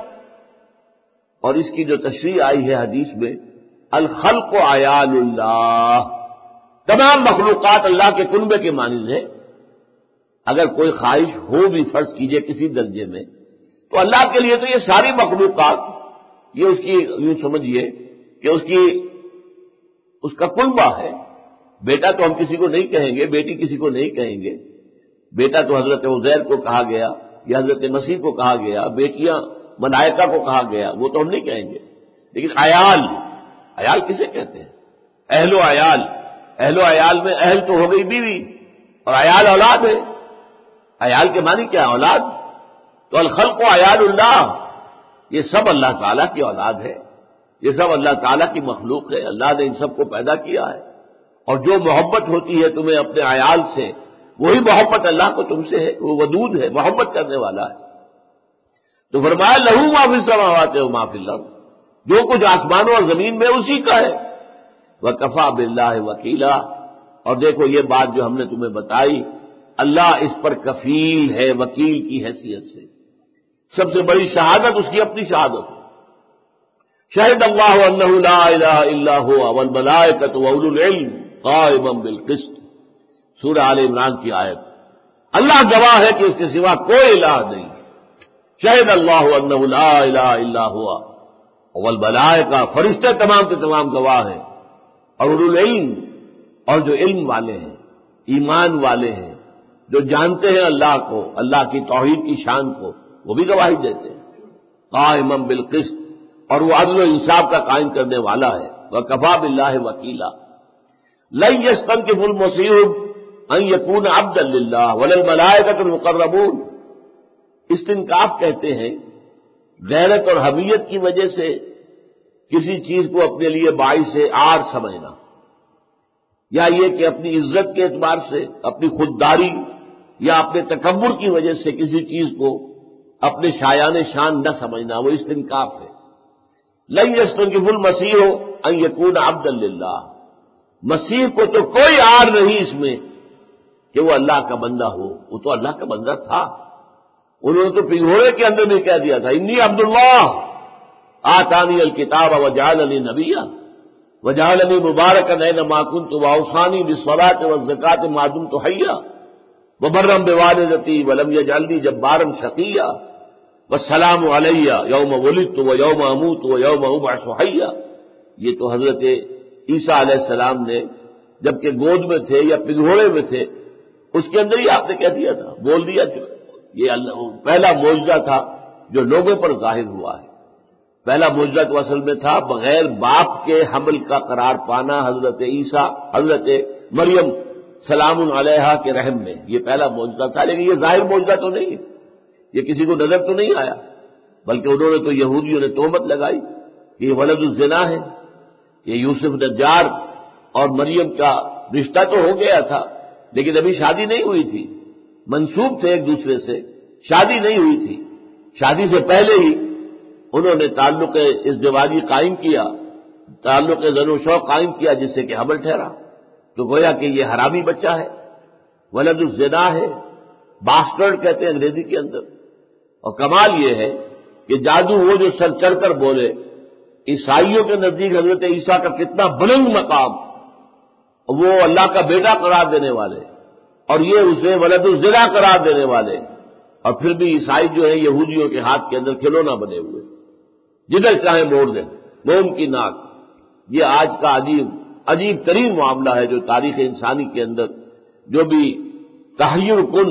اور اس کی جو تشریح آئی ہے حدیث میں، الخلق عیال اللہ، تمام مخلوقات اللہ کے کنبے کے مانند ہے۔ اگر کوئی خواہش ہو بھی فرض کیجئے کسی درجے میں، تو اللہ کے لیے تو یہ ساری مخلوقات، یہ اس کی یوں سمجھیے کہ اس کی اس کا کنبہ ہے۔ بیٹا تو ہم کسی کو نہیں کہیں گے، بیٹی کسی کو نہیں کہیں گے، بیٹا تو حضرت عزیر کو کہا گیا یا حضرت مسیح کو کہا گیا، بیٹیاں ملائکہ کو کہا گیا، وہ تو ہم نہیں کہیں گے، لیکن عیال، عیال کسے کہتے ہیں؟ اہل و عیال، اہل و عیال میں اہل تو ہو گئی بیوی، اور عیال اولاد ہے۔ عیال کے معنی کیا ہے؟ اولاد۔ تو الخلق عیال اللہ، یہ سب اللہ تعالیٰ کی اولاد ہے، یہ سب اللہ تعالیٰ کی مخلوق ہے، اللہ نے ان سب کو پیدا کیا ہے، اور جو محبت ہوتی ہے تمہیں اپنے عیال سے، وہی محبت اللہ کو تم سے ہے، وہ ودود ہے، محبت کرنے والا ہے۔ تو فرمایا لہو ما فی السماوات و ما فی الارض، جو کچھ آسمانوں اور زمین میں اسی کا ہے، وکفیٰ باللہ وکیلا، اور دیکھو یہ بات جو ہم نے تمہیں بتائی، اللہ اس پر کفیل ہے وکیل کی حیثیت سے، سب سے بڑی شہادت اس کی اپنی شہادت ہے۔ شہد اللہ انہ لا الہ الا هو والملائکۃ واولو العلم قائما بالقسط، سورہ آل عمران کی آیت۔ اللہ گواہ ہے کہ اس کے سوا کوئی الہ نہیں، شہد اللہ انہ لا الہ الا هو والملائکہ، فرشتے تمام کے تمام گواہ ہیں، اور اولو العلم، اور جو علم والے ہیں، ایمان والے ہیں، جو جانتے ہیں اللہ کو، اللہ کی توحید کی شان کو، وہ بھی گواہی دیتے ہیں۔ قائما بالقسط، اور وہ عدل و انصاف کا قائم کرنے والا ہے۔ وکفیٰ باللہ وکیلا، لن یستنکف المسیح ان یکون عبدا للہ ولا الملائکۃ المقربون، استنکاف کہتے ہیں غیرت اور حمیت کی وجہ سے کسی چیز کو اپنے لیے باعث عار سمجھنا، یا یہ کہ اپنی عزت کے اعتبار سے، اپنی خودداری یا اپنے تکبر کی وجہ سے کسی چیز کو اپنے شایان شان نہ سمجھنا، وہ استنکاف ہے۔ لن یستنکف المسیح ان یکون عبدا للہ، مسیح کو تو کوئی عار نہیں اس میں کہ وہ اللہ کا بندہ ہو، وہ تو اللہ کا بندہ تھا۔ انہوں نے تو پنگھوڑے کے اندر بھی کہہ دیا تھا انی عبداللہ آتانی الکتاب وجعلنی نبیا وجعلنی مبارکا اینما کنت واوصانی بالصلاۃ والزکاۃ ما دمت حیا وبرا بوالدتی ولم یجعلنی جبارا شقیا والسلام علی یوم ولدت ویوم اموت ویوم ابعث حیا۔ یہ تو حضرت عیسیٰ علیہ السلام نے جبکہ گود میں تھے یا پنگھوڑے میں تھے اس کے اندر ہی آپ نے کہہ دیا تھا، بول دیا تھا۔ یہ اللہ پہلا معجزہ تھا جو لوگوں پر ظاہر ہوا ہے۔ پہلا معجزہ تو اصل میں تھا بغیر باپ کے حمل کا قرار پانا حضرت عیسیٰ حضرت مریم سلام علیہا کے رحم میں، یہ پہلا معجزہ تھا، لیکن یہ ظاہر معجزہ تو نہیں ہے، یہ کسی کو نظر تو نہیں آیا، بلکہ انہوں نے تو یہودیوں نے تہمت لگائی کہ یہ ولد الزنا ہے، یہ یوسف نجار اور مریم کا رشتہ تو ہو گیا تھا لیکن ابھی شادی نہیں ہوئی تھی، منسوب تھے ایک دوسرے سے، شادی نہیں ہوئی تھی، شادی سے پہلے ہی انہوں نے تعلق ازدواجی قائم کیا، تعلق زن و شوق قائم کیا جس سے کہ حمل ٹھہرا، تو گویا کہ یہ حرامی بچہ ہے، ولد الزنا ہے، باسٹرڈ کہتے ہیں انگریزی کے اندر۔ اور کمال یہ ہے کہ جادو وہ جو سر چڑھ کر بولے، عیسائیوں کے نزدیک حضرت عیسیٰ کا کتنا بلند مقام، وہ اللہ کا بیٹا قرار دینے والے اور یہ اسے ولد الزنا قرار دینے والے، اور پھر بھی عیسائی جو ہے یہودیوں کے ہاتھ کے اندر کھلونا بنے ہوئے، جدھر چاہے موڑ دیں، موم کی ناک۔ یہ آج کا عجیب عجیب ترین معاملہ ہے جو تاریخ انسانی کے اندر جو بھی تحیر کن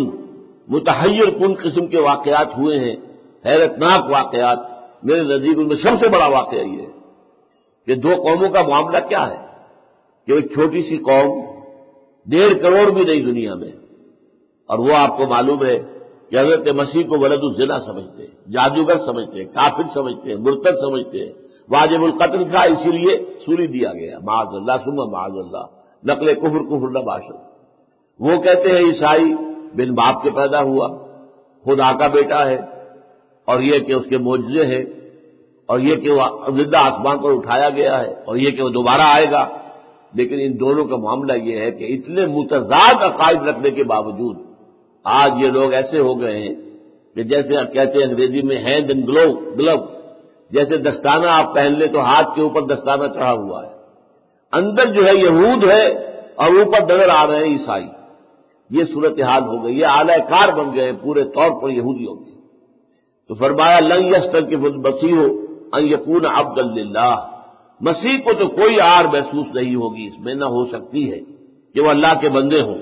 متحیر کن قسم کے واقعات ہوئے ہیں، حیرت ناک واقعات، میرے نزدیک ان میں سب سے بڑا واقعہ یہ ہے کہ دو قوموں کا معاملہ کیا ہے کہ ایک چھوٹی سی قوم ڈیڑھ کروڑ بھی نہیں دنیا میں، اور وہ آپ کو معلوم ہے کہ حضرت مسیح کو ولد الزنا سمجھتے ہیں، جادوگر سمجھتے ہیں، کافر سمجھتے ہیں، مرتد سمجھتے ہیں، واجب القتل تھا اسی لیے سولی دیا گیا، معاذ اللہ ثم معاذ اللہ، نقل کفر کفر نہ باشد۔ وہ کہتے ہیں عیسائی بن باپ کے پیدا ہوا، خدا کا بیٹا ہے، اور یہ کہ اس کے معجزے ہیں، اور یہ کہ وہ زندہ آسمان پر اٹھایا گیا ہے، اور یہ کہ وہ دوبارہ آئے گا۔ لیکن ان دونوں کا معاملہ یہ ہے کہ اتنے متضاد عقائد رکھنے کے باوجود آج یہ لوگ ایسے ہو گئے ہیں کہ جیسے کہتے ہیں انگریزی میں ہینڈ اینڈ گلو گلو، جیسے دستانہ آپ پہن لیں تو ہاتھ کے اوپر دستانہ چڑھا ہوا ہے، اندر جو ہے یہود ہے اور اوپر نظر آ رہے ہیں عیسائی۔ یہ صورتحال ہو گئی، یہ اعلی کار بن گئے پورے طور پر یہودیوں کے۔ تو فرمایا لن یستنکف المسیح ان یکون عبدا للہ، مسیح کو تو کوئی عار محسوس نہیں ہوگی، اس میں نہ ہو سکتی ہے کہ وہ اللہ کے بندے ہوں۔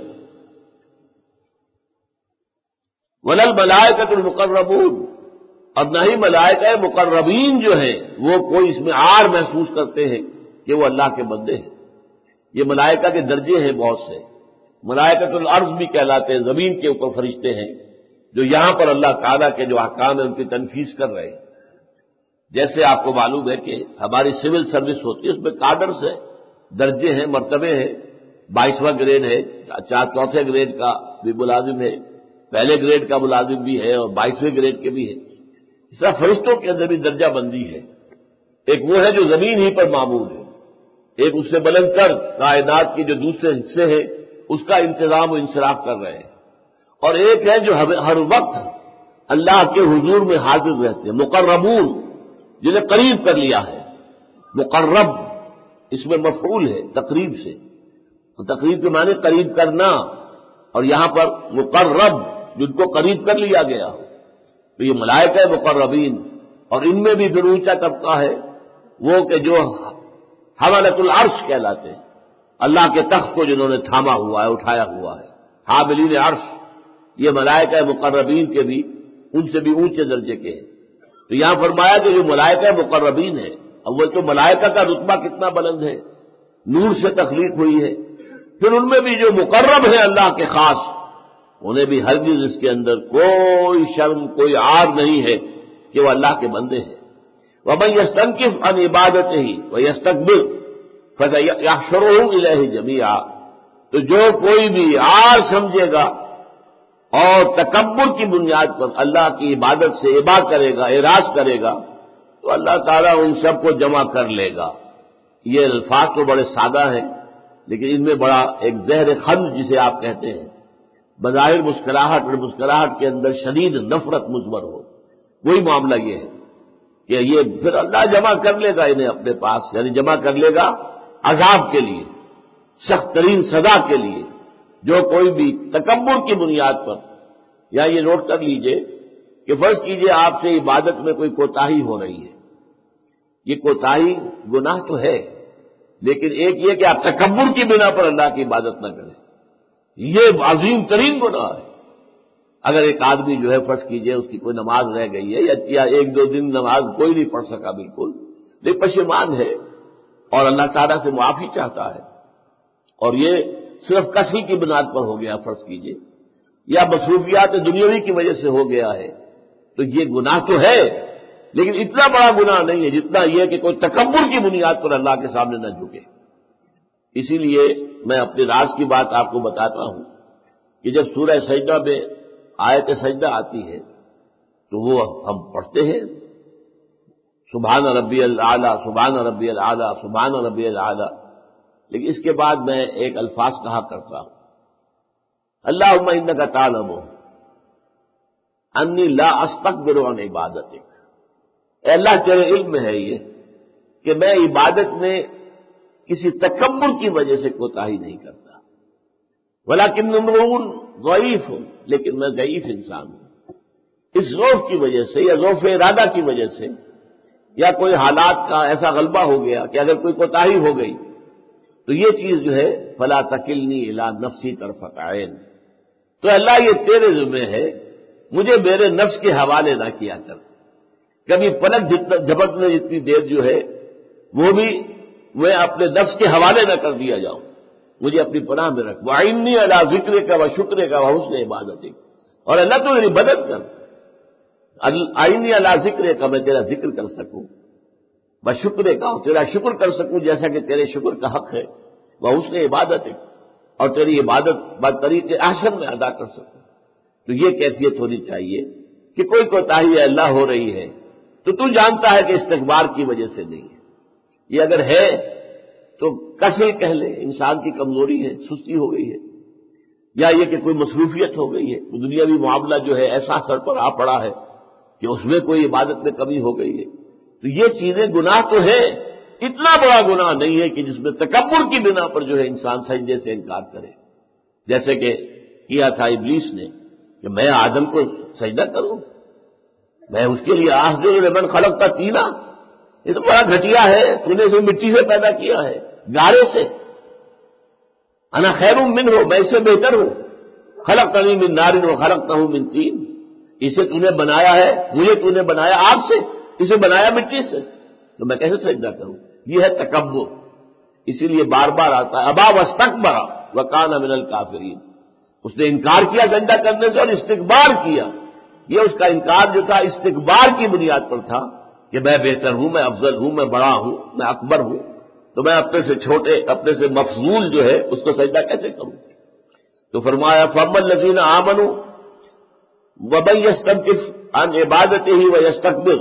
ولا الملائکۃ المقربون، اور نہ ہی ملائکہ مقربین جو ہیں وہ کوئی اس میں عار محسوس کرتے ہیں کہ وہ اللہ کے بندے ہیں۔ یہ ملائکہ کے درجے ہیں بہت سے، ملائکۃ الارض بھی کہلاتے ہیں، زمین کے اوپر فرشتے ہیں جو یہاں پر اللہ تعالیٰ کے جو احکام ہیں ان کی تنفیذ کر رہے ہیں۔ جیسے آپ کو معلوم ہے کہ ہماری سول سروس ہوتی ہے، اس میں کارڈرز ہیں، درجے ہیں، مرتبے ہیں، بائیسواں گریڈ ہے، چوتھے گریڈ کا بھی ملازم ہے، پہلے گریڈ کا ملازم بھی ہے اور بائیسویں گریڈ کے بھی ہے۔ اس طرح فرشتوں کے اندر بھی درجہ بندی ہے، ایک وہ ہے جو زمین ہی پر معمول ہے، ایک اس سے بلند تر کائنات کے جو دوسرے حصے ہیں اس کا انتظام و انصراف کر رہے ہیں، اور ایک ہے جو ہر وقت اللہ کے حضور میں حاضر رہتے ہیں، مقربون، جنہیں قریب کر لیا ہے۔ مقرب اس میں مفعول ہے تقریب سے، اور تقریب کے معنی قریب کرنا، اور یہاں پر مقرب جن کو قریب کر لیا گیا، تو یہ ملائکہ مقربین۔ اور ان میں بھی پھر اونچا طبقہ ہے وہ کہ جو حملۃ العرش کہلاتے ہیں، اللہ کے تخت کو جنہوں نے تھاما ہوا ہے، اٹھایا ہوا ہے، حاملین عرش، یہ ملائکہ مقربین کے بھی ان سے بھی اونچے درجے کے ہیں۔ تو یہاں فرمایا کہ جو ملائکہ مقربین ہیں، اول تو ملائکہ کا رتبہ کتنا بلند ہے، نور سے تخلیق ہوئی ہے، پھر ان میں بھی جو مقرب ہیں اللہ کے خاص، انہیں بھی ہرگز اس کے اندر کوئی شرم کوئی عار نہیں ہے کہ کہ وہ اللہ کے بندے ہیں۔ وَمَن يَسْتَنكِفْ عَنْ عِبَادَتِهِ وَيَسْتَكْبِرْ فَسَيَحْشُرُهُمْ إِلَيْهِ جَمِيعًا، تو جو کوئی بھی عار سمجھے گا اور تکبر کی بنیاد پر اللہ کی عبادت سے ابا کرے گا، اعراض کرے گا، تو اللہ تعالیٰ ان سب کو جمع کر لے گا۔ یہ الفاظ تو بڑے سادہ ہیں، لیکن ان میں بڑا ایک زہر خند جسے آپ کہتے ہیں، بظاہر مسکراہٹ اور مسکراہٹ کے اندر شدید نفرت مضمر ہو، وہی معاملہ یہ ہے کہ یہ پھر اللہ جمع کر لے گا انہیں اپنے پاس، یعنی جمع کر لے گا عذاب کے لیے، سخت ترین سزا کے لیے۔ جو کوئی بھی تکبر کی بنیاد پر، یا یہ نوٹ کر لیجئے کہ فرض کیجئے آپ سے عبادت میں کوئی کوتاہی ہو رہی ہے، یہ کوتاہی گناہ تو ہے، لیکن ایک یہ کہ آپ تکبر کی بنا پر اللہ کی عبادت نہ کریں، یہ عظیم ترین گناہ ہے۔ اگر ایک آدمی جو ہے فرض کیجئے اس کی کوئی نماز رہ گئی ہے، یا ایک دو دن نماز کوئی نہیں پڑھ سکا بالکل، لیکن پشیمان ہے اور اللہ تعالیٰ سے معافی چاہتا ہے، اور یہ صرف کثرت کی بنیاد پر ہو گیا فرض کیجئے، یا مصروفیات دنیاوی کی وجہ سے ہو گیا ہے، تو یہ گناہ تو ہے، لیکن اتنا بڑا گناہ نہیں ہے جتنا یہ کہ کوئی تکبر کی بنیاد پر اللہ کے سامنے نہ جھکے۔ اسی لیے میں اپنے راز کی بات آپ کو بتاتا ہوں کہ جب سورہ سجدہ میں آیت سجدہ آتی ہے تو وہ ہم پڑھتے ہیں سبحان ربی الاعلیٰ، سبحان ربی الاعلیٰ، سبحان ربی الاعلیٰ، لیکن اس کے بعد میں ایک الفاظ کہا کرتا ہوں، اللہم انک تعلم انی لا استکبر عن عبادتک، اے اللہ تیرے علم میں ہے یہ کہ میں عبادت میں کسی تکبر کی وجہ سے کوتاہی نہیں کرتا، ولکن امرؤ ضعیف ہوں، لیکن میں ضعیف انسان ہوں، اس ضعف کی وجہ سے یا ضعف ارادہ کی وجہ سے یا کوئی حالات کا ایسا غلبہ ہو گیا کہ اگر کوئی کوتاہی ہو گئی تو یہ چیز جو ہے فلا تکلنی الی نفسی طرفۃ عین، تو اللہ یہ تیرے ذمہ ہے، مجھے میرے نفس کے حوالے نہ کیا کر، کبھی پلک جھپکنے جتنی دیر جو ہے وہ بھی میں اپنے نفس کے حوالے نہ کر دیا جاؤں، مجھے اپنی پناہ میں رکھ، وَعِنِّی عَلَىٰ ذِکْرِکَ وَشُکْرِکَ وَحُسْنِ عِبَادَتِکَ، اور اللہ تو میری مدد کر، آئینی عَلَىٰ ذِکْرِکَ، میں تیرا ذکر کر سکوں، وَشُکْرِکَ، تیرا شکر کر سکوں جیسا کہ تیرے شکر کا حق ہے، وَحُسْنِ عِبَادَتِکَ، اور تیری عبادت بطریق احسن میں ادا کر سکوں۔ تو یہ کیفیت ہونی چاہیے کہ کوئی کوتاہی اللہ ہو رہی ہے تو تو جانتا ہے کہ استکبار کی وجہ سے نہیں ہے، یہ اگر ہے تو کسل کہہ لے، انسان کی کمزوری ہے، سستی ہو گئی ہے، یا یہ کہ کوئی مصروفیت ہو گئی ہے، دنیاوی معاملہ جو ہے ایسا سر پر آ پڑا ہے کہ اس میں کوئی عبادت میں کمی ہو گئی ہے، تو یہ چیزیں گناہ تو ہے، اتنا بڑا گناہ نہیں ہے کہ جس میں تکبر کی بنا پر جو ہے انسان سجدے سے انکار کرے، جیسے کہ کیا تھا ابلیس نے کہ میں آدم کو سجدہ کروں، میں اس کے لیے اسجد لمن خلقت طینا، یہ تو بڑا گھٹیا ہے، تو نے اسے مٹی سے پیدا کیا ہے، گارے سے، انا خیر منہ، میں اس سے بہتر ہوں، خلقتنی من نار وخلقتہ من طین، اسے تو نے بنایا ہے، مجھے تو نے بنایا آگ سے، اسے بنایا مٹی سے، تو میں کیسے سجدہ کروں؟ یہ ہے تکبر، اسی لیے بار بار آتا ہے ابا واستکبر وکان من الکافرین، اس نے انکار کیا سجدہ کرنے سے اور استکبار کیا، یہ اس کا انکار جو تھا استکبار کی بنیاد پر تھا کہ میں بہتر ہوں، میں افضل ہوں، میں بڑا ہوں، میں اکبر ہوں، تو میں اپنے سے چھوٹے، اپنے سے مفضول جو ہے اس کو سجدہ کیسے کروں؟ تو فرمایا فَأَمَّا الَّذِينَ آمَنُوا وَمَن يَسْتَنكِفْ عَنْ عِبَادَتِهِ وَيَسْتَكْبِرْ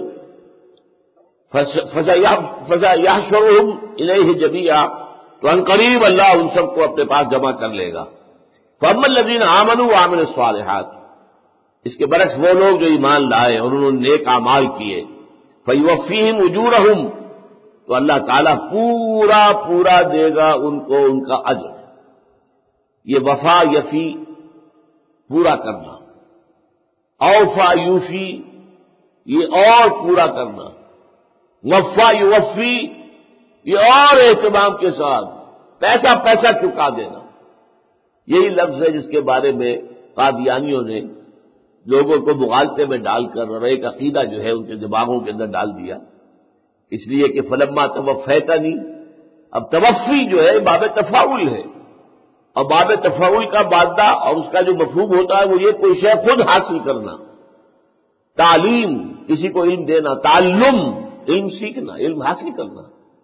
فَسَيَحْشُرُهُمْ إِلَيْهِ جَمِيعًا، تو ان قریب اللہ ان سب کو اپنے پاس جمع کر لے گا۔ فَأَمَّا الَّذِينَ آمَنُوا وَعَمِلُوا الصَّالِحَاتِ، اس کے برعکس وہ لوگ جو ایمان لائے اور انہوں نے نیک اعمال کیے، فَيُوَفِّيهِمْ أُجُورَهُمْ، تو اللہ تعالیٰ پورا پورا دے گا ان کو ان کا اجر۔ یہ وفا یفی پورا کرنا، اوفا یوفی یہ اور پورا کرنا، وفا یوفی یہ اور اہتمام کے ساتھ پیسہ پیسہ چکا دینا، یہی لفظ ہے جس کے بارے میں قادیانیوں نے لوگوں کو مغالطے میں ڈال کر اور ایک عقیدہ جو ہے ان کے دماغوں کے اندر ڈال دیا، اس لیے کہ فلما توفیتنی، اب توفی جو ہے باب تفاعل ہے، اور باب تفاعل کا مادہ اور اس کا جو مفہوم ہوتا ہے وہ یہ کوئی شے خود حاصل کرنا، تعلیم کسی کو علم دینا، تعلم علم سیکھنا، علم حاصل کرنا،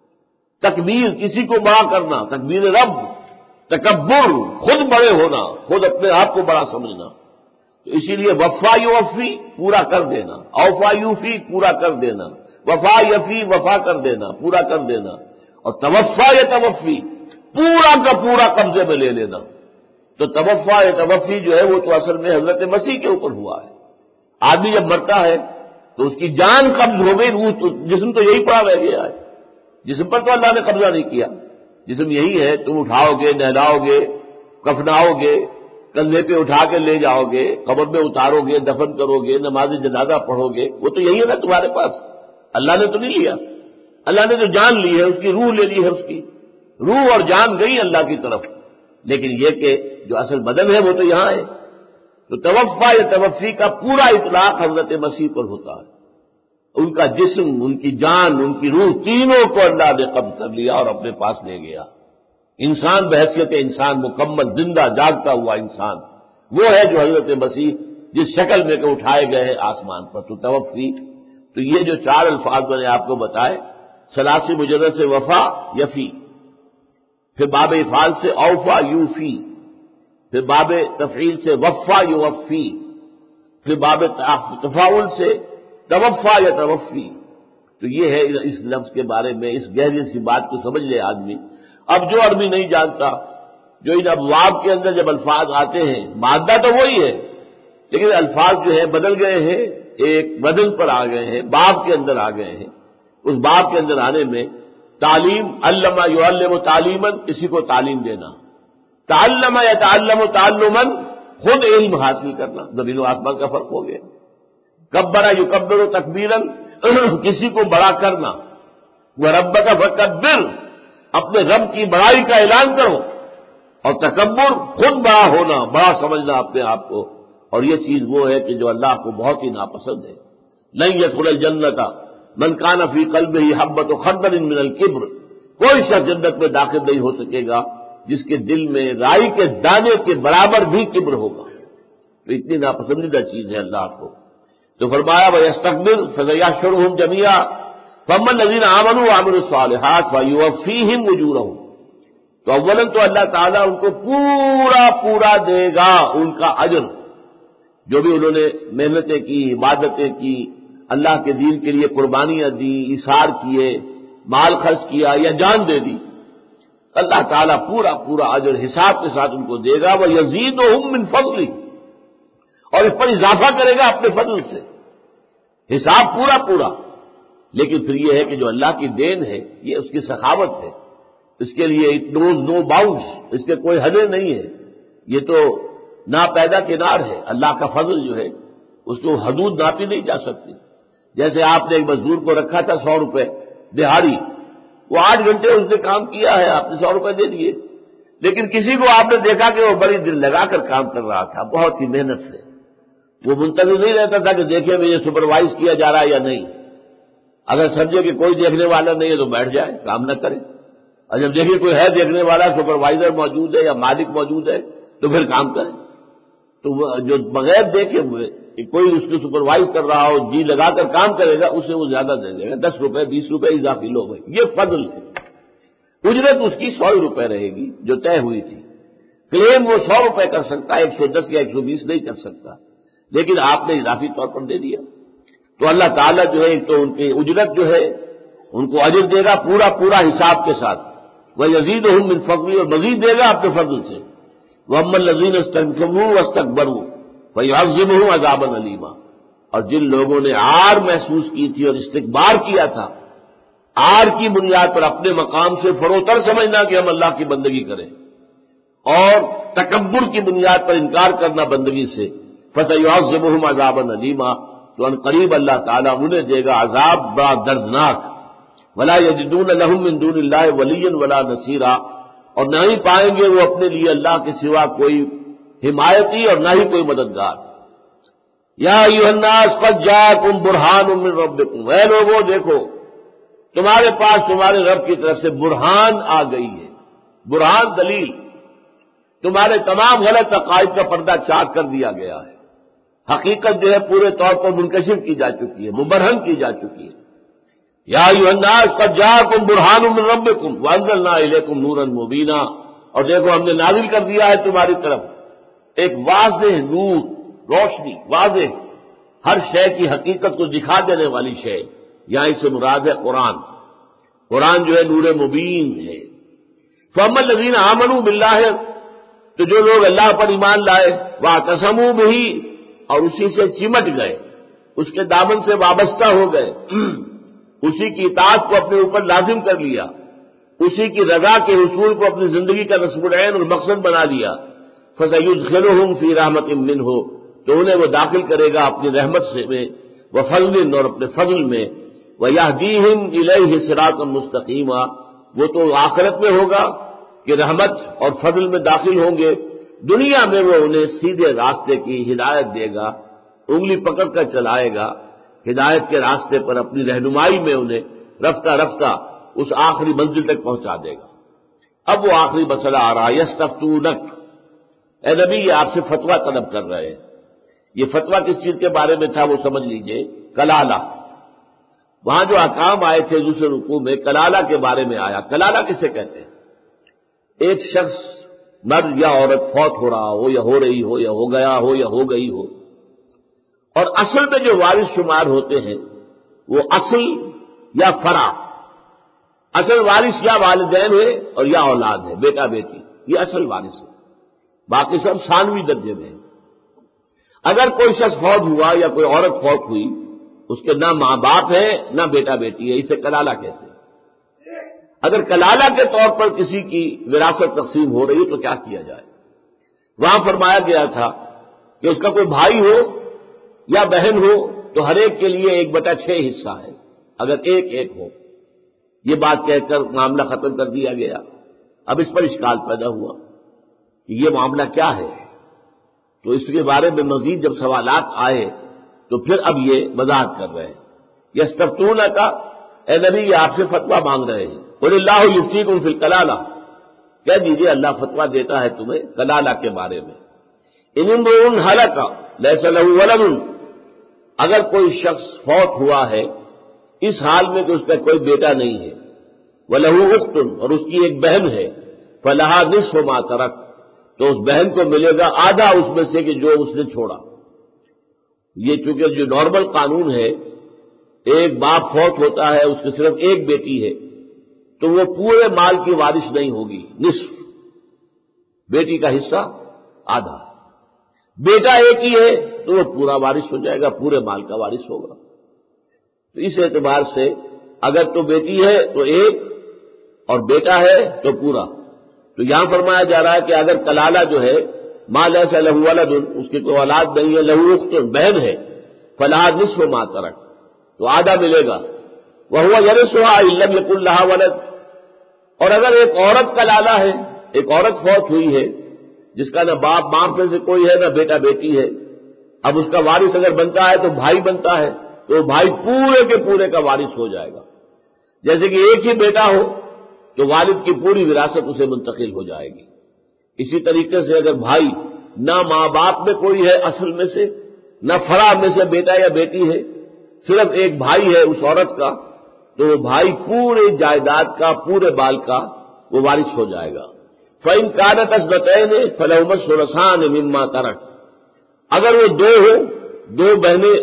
تکبیر کسی کو بڑا کرنا، تکبیر رب، تکبر خود بڑے ہونا، خود اپنے آپ کو بڑا سمجھنا. تو اسی لیے وفا یوفی پورا کر دینا، اوفا یوفی پورا کر دینا، وفا یفی وفا کر دینا، پورا کر دینا، اور توفا یا توفی پورا کا پورا قبضے میں لے لینا. تو توفا یا توفی جو ہے وہ تو اصل میں حضرت مسیح کے اوپر ہوا ہے. آدمی جب مرتا ہے تو اس کی جان قبض ہو گئی، روح تو جسم تو یہی پڑا رہ گیا ہے، جسم پر تو اللہ نے قبضہ نہیں کیا. جسم یہی ہے، تم اٹھاؤ گے، نہلاؤ گے، کفناؤ گے، کندھے پہ اٹھا کے لے جاؤ گے، قبر میں اتارو گے، دفن کرو گے، نماز جنازہ پڑھو گے، وہ تو یہی ہے نا تمہارے پاس. اللہ نے تو نہیں لیا، اللہ نے تو جان لی ہے، اس کی روح لے لی ہے، اس کی روح اور جان گئی اللہ کی طرف. لیکن یہ کہ جو اصل بدن ہے وہ تو یہاں ہے. تو توفا یا توفی کا پورا اطلاق حضرت مسیح پر ہوتا ہے. ان کا جسم، ان کی جان، ان کی روح، تینوں کو اللہ نے قبض کر لیا اور اپنے پاس لے گیا. انسان بحیثیت انسان مکمل زندہ جاگتا ہوا انسان وہ ہے جو حضرت مسیح جس شکل میں کہ اٹھائے گئے ہیں آسمان پر. تو توفی، تو یہ جو چار الفاظ میں نے آپ کو بتائے، ثلاثی مجرد سے وفا یفی، پھر باب افعال سے اوفا یوفی، پھر باب تفعیل سے وفا یوفی، پھر باب تفاعل سے توفا یا توفی. تو یہ ہے اس لفظ کے بارے میں اس گہری سی بات کو سمجھ لے آدمی. اب جو عربی نہیں جانتا، جو ان ابواب کے اندر جب الفاظ آتے ہیں، مادہ تو وہی ہے لیکن الفاظ جو ہے بدل گئے ہیں، ایک بدل پر آ گئے ہیں، باب کے اندر آ گئے ہیں. اس باب کے اندر آنے میں تعلیم، علمہ یعلم تعلیماً، کسی کو تعلیم دینا، تعلم یا تعلم تعلماً خود علم حاصل کرنا، زمین و آسمان کا فرق ہو گیا. کبرا یکبر تکبیراً کسی کو بڑا کرنا، وہ رب کا فکبر اپنے رب کی بڑائی کا اعلان کرو، اور تکبر خود بڑا ہونا، بڑا سمجھنا اپنے آپ کو. اور یہ چیز وہ ہے کہ جو اللہ کو بہت ہی ناپسند ہے. لن يدخل الجنۃ من کان فی قلبہ حبۃ خردل من الکبر، کوئی شخص جنت میں داخل نہیں ہو سکے گا جس کے دل میں رائی کے دانے کے برابر بھی کبر ہوگا. تو اتنی ناپسندیدہ چیز ہے اللہ کو. تو فرمایا وَيَسْتَكْبِرْ فَسَيَحْشُرُهُمْ جَمِيعًا فَأَمَّا الَّذِينَ آمَنُوا وَعَمِلُوا الصَّالِحَاتِ فَيُوَفِّيهِمْ أُجُورَهُمْ. تو اولاً تو اللہ تعالیٰ ان کو پورا پورا دے گا ان کا اجر، جو بھی انہوں نے محنتیں کی، عبادتیں کی، اللہ کے دین کے لیے قربانیاں دی، ایثار کیے، مال خرچ کیا یا جان دے دی، اللہ تعالیٰ پورا پورا اجر حساب کے ساتھ ان کو دے گا. وَيَزِيدُهُم مِّن فَضْلِهِ، اور اس پر اضافہ کرے گا اپنے فضل سے، حساب پورا پورا. لیکن پھر یہ ہے کہ جو اللہ کی دین ہے، یہ اس کی سخاوت ہے، اس کے لیے اٹ نوز نو باؤنڈس، اس کے کوئی حدیں نہیں ہے. یہ تو ناپیدا کنار ہے. اللہ کا فضل جو ہے اس کو حدود ناپی نہیں جا سکتی. جیسے آپ نے ایک مزدور کو رکھا تھا سو روپے دہاڑی، وہ آٹھ گھنٹے اس نے کام کیا ہے، آپ نے سو روپے دے دیے. لیکن کسی کو آپ نے دیکھا کہ وہ بڑی دل لگا کر کام کر رہا تھا، بہت ہی محنت سے، وہ منتظر نہیں رہتا تھا کہ دیکھے مجھے سپروائز کیا جا رہا ہے یا نہیں. اگر سمجھے کہ کوئی دیکھنے والا نہیں ہے تو بیٹھ جائے، کام نہ کرے. اور جب دیکھیے کوئی ہے دیکھنے والا، سپروائزر موجود ہے یا مالک موجود ہے، تو پھر کام کرے. تو وہ جو بغیر دیکھے ہوئے کہ کوئی اس کو سپروائز کر رہا ہو، جی لگا کر کام کرے گا، اسے وہ زیادہ دے دے گا، دس روپے بیس روپے اضافی لو بھائی. یہ فضل ہے. اجرت اس کی سو روپے رہے گی جو طے ہوئی تھی. کلیم وہ سو روپے کر سکتا ہے، ایک سو دس یا ایک سو بیس نہیں کر سکتا، لیکن آپ نے اضافی طور پر دے دیا. تو اللہ تعالیٰ جو ہے ایک تو ان کی اجرت جو ہے ان کو اجر دے گا پورا پورا حساب کے ساتھ. وَيَزِيدُهُم مِّن فَضْلِهِ، اور مزید دے گا اپنے فضل سے. وَأَمَّا الَّذِينَ اسْتَكْبَرُوا وَاسْتَكْبَرُوا فَيُعَذِّبُهُمْ عَذَابًا أَلِيمًا. اور جن لوگوں نے عار محسوس کی تھی اور استکبار کیا تھا، عار کی بنیاد پر اپنے مقام سے فروتر سمجھنا کہ ہم اللہ کی بندگی کریں، اور تکبر کی بنیاد پر انکار کرنا بندگی سے، فَسَيُعَذِّبُهُمْ عَذَابًا أَلِيمًا، تو ان قریب اللہ تعالیٰ انہیں دے گا عذاب بڑا دردناک. وَلَا يَجِدُونَ لَهُم مِّن دُونِ اللَّهِ وَلِيًّا وَلَا نَصِيرًا، اور نہ ہی پائیں گے وہ اپنے لیے اللہ کے سوا کوئی حمایتی اور نہ ہی کوئی مددگار. یا ایھا الناس قد جاءکم برہان من ربکم، اے لوگوں دیکھو تمہارے پاس تمہارے رب کی طرف سے برہان آ گئی ہے. برہان دلیل، تمہارے تمام غلط عقائد کا پردہ چاک کر دیا گیا ہے. حقیقت جو ہے پورے طور پر منکشف کی جا چکی ہے، مبرہن کی جا چکی ہے۔ یا ایھا الناس قد جاءکم برہان من ربکم وانزلنا الیکم نورا مبینا، اور دیکھو ہم نے نازل کر دیا ہے تمہاری طرف ایک واضح نور، روشنی، واضح ہر شے کی حقیقت کو دکھا دینے والی شے، یہاں اس سے مراد ہے قرآن۔ قرآن جو ہے نور مبین ہے۔ فَأَمَّا الَّذِينَ آمَنُوا بِاللَّهِ، تو جو لوگ اللہ پر ایمان لائے، وَاعْتَصَمُوا بِهِ، اور اسی سے چمٹ گئے، اس کے دامن سے وابستہ ہو گئے، اسی کی اطاعت کو اپنے اوپر لازم کر لیا، اسی کی رضا کے حصول کو اپنی زندگی کا نصب العین اور مقصد بنا لیا، فَسَيُدْخِلُهُمْ فِي رَحْمَةٍ مِّنْهُ، تو انہیں وہ داخل کرے گا اپنی رحمت سے میں، وَفَضْلٍ، اور اپنے فضل میں، وَيَهْدِيهِمْ إِلَيْهِ صِرَاطًا مُسْتَقِيمًا، وہ تو آخرت میں ہوگا کہ رحمت اور فضل میں داخل ہوں گے، دنیا میں وہ انہیں سیدھے راستے کی ہدایت دے گا، انگلی پکڑ کر چلائے گا، ہدایت کے راستے پر اپنی رہنمائی میں انہیں رفتہ رفتہ اس آخری منزل تک پہنچا دے گا۔ اب وہ آخری مسئلہ آ رہا ہے، یستفتونک، اے نبی یہ آپ سے فتویٰ طلب کر رہے ہیں۔ یہ فتویٰ کس چیز کے بارے میں تھا وہ سمجھ لیجئے، کلالہ۔ وہاں جو احکام آئے تھے دوسرے رکوع میں کلالہ کے بارے میں آیا۔ کلالہ کسے کہتے ہیں؟ ایک شخص مرد یا عورت فوت ہو رہا ہو یا ہو رہی ہو یا ہو گیا ہو یا ہو گئی ہو، اور اصل میں جو وارث شمار ہوتے ہیں وہ اصل یا فرع، اصل وارث یا والدین ہے اور یا اولاد ہے، بیٹا بیٹی، یہ اصل وارث ہے، باقی سب ثانوی درجے میں ہیں۔ اگر کوئی شخص فوت ہوا یا کوئی عورت فوت ہوئی، اس کے نہ ماں باپ ہے نہ بیٹا بیٹی ہے، اسے کلالہ کہتے ہیں۔ اگر کلالہ کے طور پر کسی کی وراثت تقسیم ہو رہی ہے تو کیا کیا جائے؟ وہاں فرمایا گیا تھا کہ اس کا کوئی بھائی ہو یا بہن ہو تو ہر ایک کے لیے ایک بٹا چھ حصہ ہے، اگر ایک ایک ہو۔ یہ بات کہہ کر معاملہ ختم کر دیا گیا۔ اب اس پر اشکال پیدا ہوا کہ یہ معاملہ کیا ہے، تو اس کے بارے میں مزید جب سوالات آئے تو پھر اب یہ وضاحت کر رہے ہیں۔ یستفتونک، اے نبی یہ آپ سے فتویٰ مانگ رہے ہیں، قل اللہ یفتیکم فی الکلالہ، کہہ دیجئے اللہ فتویٰ دیتا ہے تمہیں کلالہ کے بارے میں۔ ان امرؤ ہلک لیس لہ ولد، اگر کوئی شخص فوت ہوا ہے اس حال میں کہ اس کا کوئی بیٹا نہیں ہے، ولہ اخت، اور اس کی ایک بہن ہے، فلہا نصف ما ترک، تو اس بہن کو ملے گا آدھا اس میں سے کہ جو اس نے چھوڑا۔ یہ چونکہ جو نارمل قانون ہے، ایک باپ فوت ہوتا ہے اس کی صرف ایک بیٹی ہے تو وہ پورے مال کی وارث نہیں ہوگی، نصف، بیٹی کا حصہ آدھا، بیٹا ایک ہی ہے تو وہ پورا وارث ہو جائے گا، پورے مال کا وارث ہوگا۔ تو اس اعتبار سے اگر تو بیٹی ہے تو ایک اور بیٹا ہے تو پورا۔ تو یہاں فرمایا جا رہا ہے کہ اگر کلالہ جو ہے ماں لیس لہ ولد، اس کی کوئی اولاد نہیں ہے، لہ اخت، بہن ہے، فلہا نصف ما ترک، تو آدھا ملے گا، وہو یرثھا ان لم یکن لہا ولد، اور اگر ایک عورت کلالہ ہے، ایک عورت فوت ہوئی ہے جس کا نہ باپ باپ میں سے کوئی ہے نہ بیٹا بیٹی ہے، اب اس کا وارث اگر بنتا ہے تو بھائی بنتا ہے، تو بھائی پورے کے پورے کا وارث ہو جائے گا۔ جیسے کہ ایک ہی بیٹا ہو تو والد کی پوری وراثت اسے منتقل ہو جائے گی۔ اسی طریقے سے اگر بھائی نہ ماں باپ میں کوئی ہے اصل میں سے، نہ فرع میں سے بیٹا یا بیٹی ہے، صرف ایک بھائی ہے اس عورت کا، تو وہ بھائی پورے جائیداد کا، پورے بال کا وہ وارث ہو جائے گا۔ فَإِنْ كَانَتْ اثْنَتَيْنِ فَلَهُمَا الثُّلُثَانِ مِمَّا تَرَكَ، اگر وہ دو ہو، دو بہنیں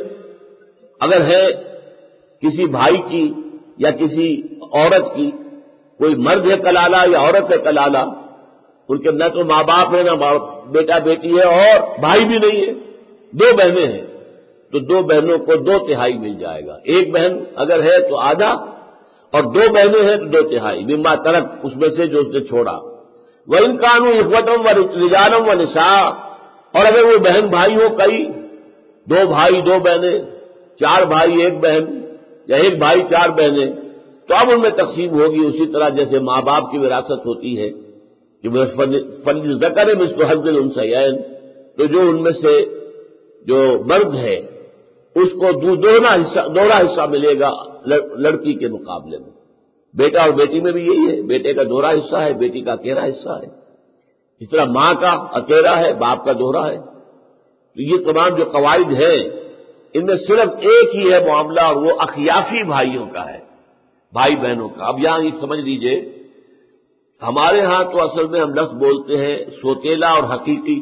اگر ہے کسی بھائی کی یا کسی عورت کی، کوئی مرد ہے کلالہ یا عورت ہے کلالہ، ان کے نہ تو ماں باپ ہے نہ بیٹا بیٹی ہے اور بھائی بھی نہیں ہے، دو بہنیں ہیں، تو دو بہنوں کو دو تہائی مل جائے گا۔ ایک بہن اگر ہے تو آدھا، اور دو بہنیں ہیں تو دو تہائی، مما ترک، اس میں سے جو اس نے چھوڑا۔ وَإِنْ كَانُوا إِخْوَةً وَرِجَالًا وَنِسَاءً، اور اگر وہ بہن بھائی ہو کئی، دو بھائی دو بہنیں، چار بھائی ایک بہن، یا ایک بھائی چار بہنیں، تو اب ان میں تقسیم ہوگی اسی طرح جیسے ماں باپ کی وراثت ہوتی ہے کہ فَلِلذَّكَرِ مِثْلُ حَظِّ الْأُنثَيَيْنِ، تو جو ان میں سے جو مرد ہے اس کو دوہرا حصہ دوہرا حصہ ملے گا لڑکی کے مقابلے میں۔ بیٹا اور بیٹی میں بھی یہی ہے، بیٹے کا دوہرا حصہ ہے، بیٹی کا اکیلا حصہ ہے۔ اس طرح ماں کا اکیلا ہے، باپ کا دوہرا ہے۔ تو یہ تمام جو قواعد ہیں ان میں صرف ایک ہی ہے معاملہ، اور وہ اخیافی بھائیوں کا ہے، بھائی بہنوں کا۔ اب یہاں یہ سمجھ لیجئے، ہمارے ہاں تو اصل میں ہم لفظ بولتے ہیں سوتیلا اور حقیقی۔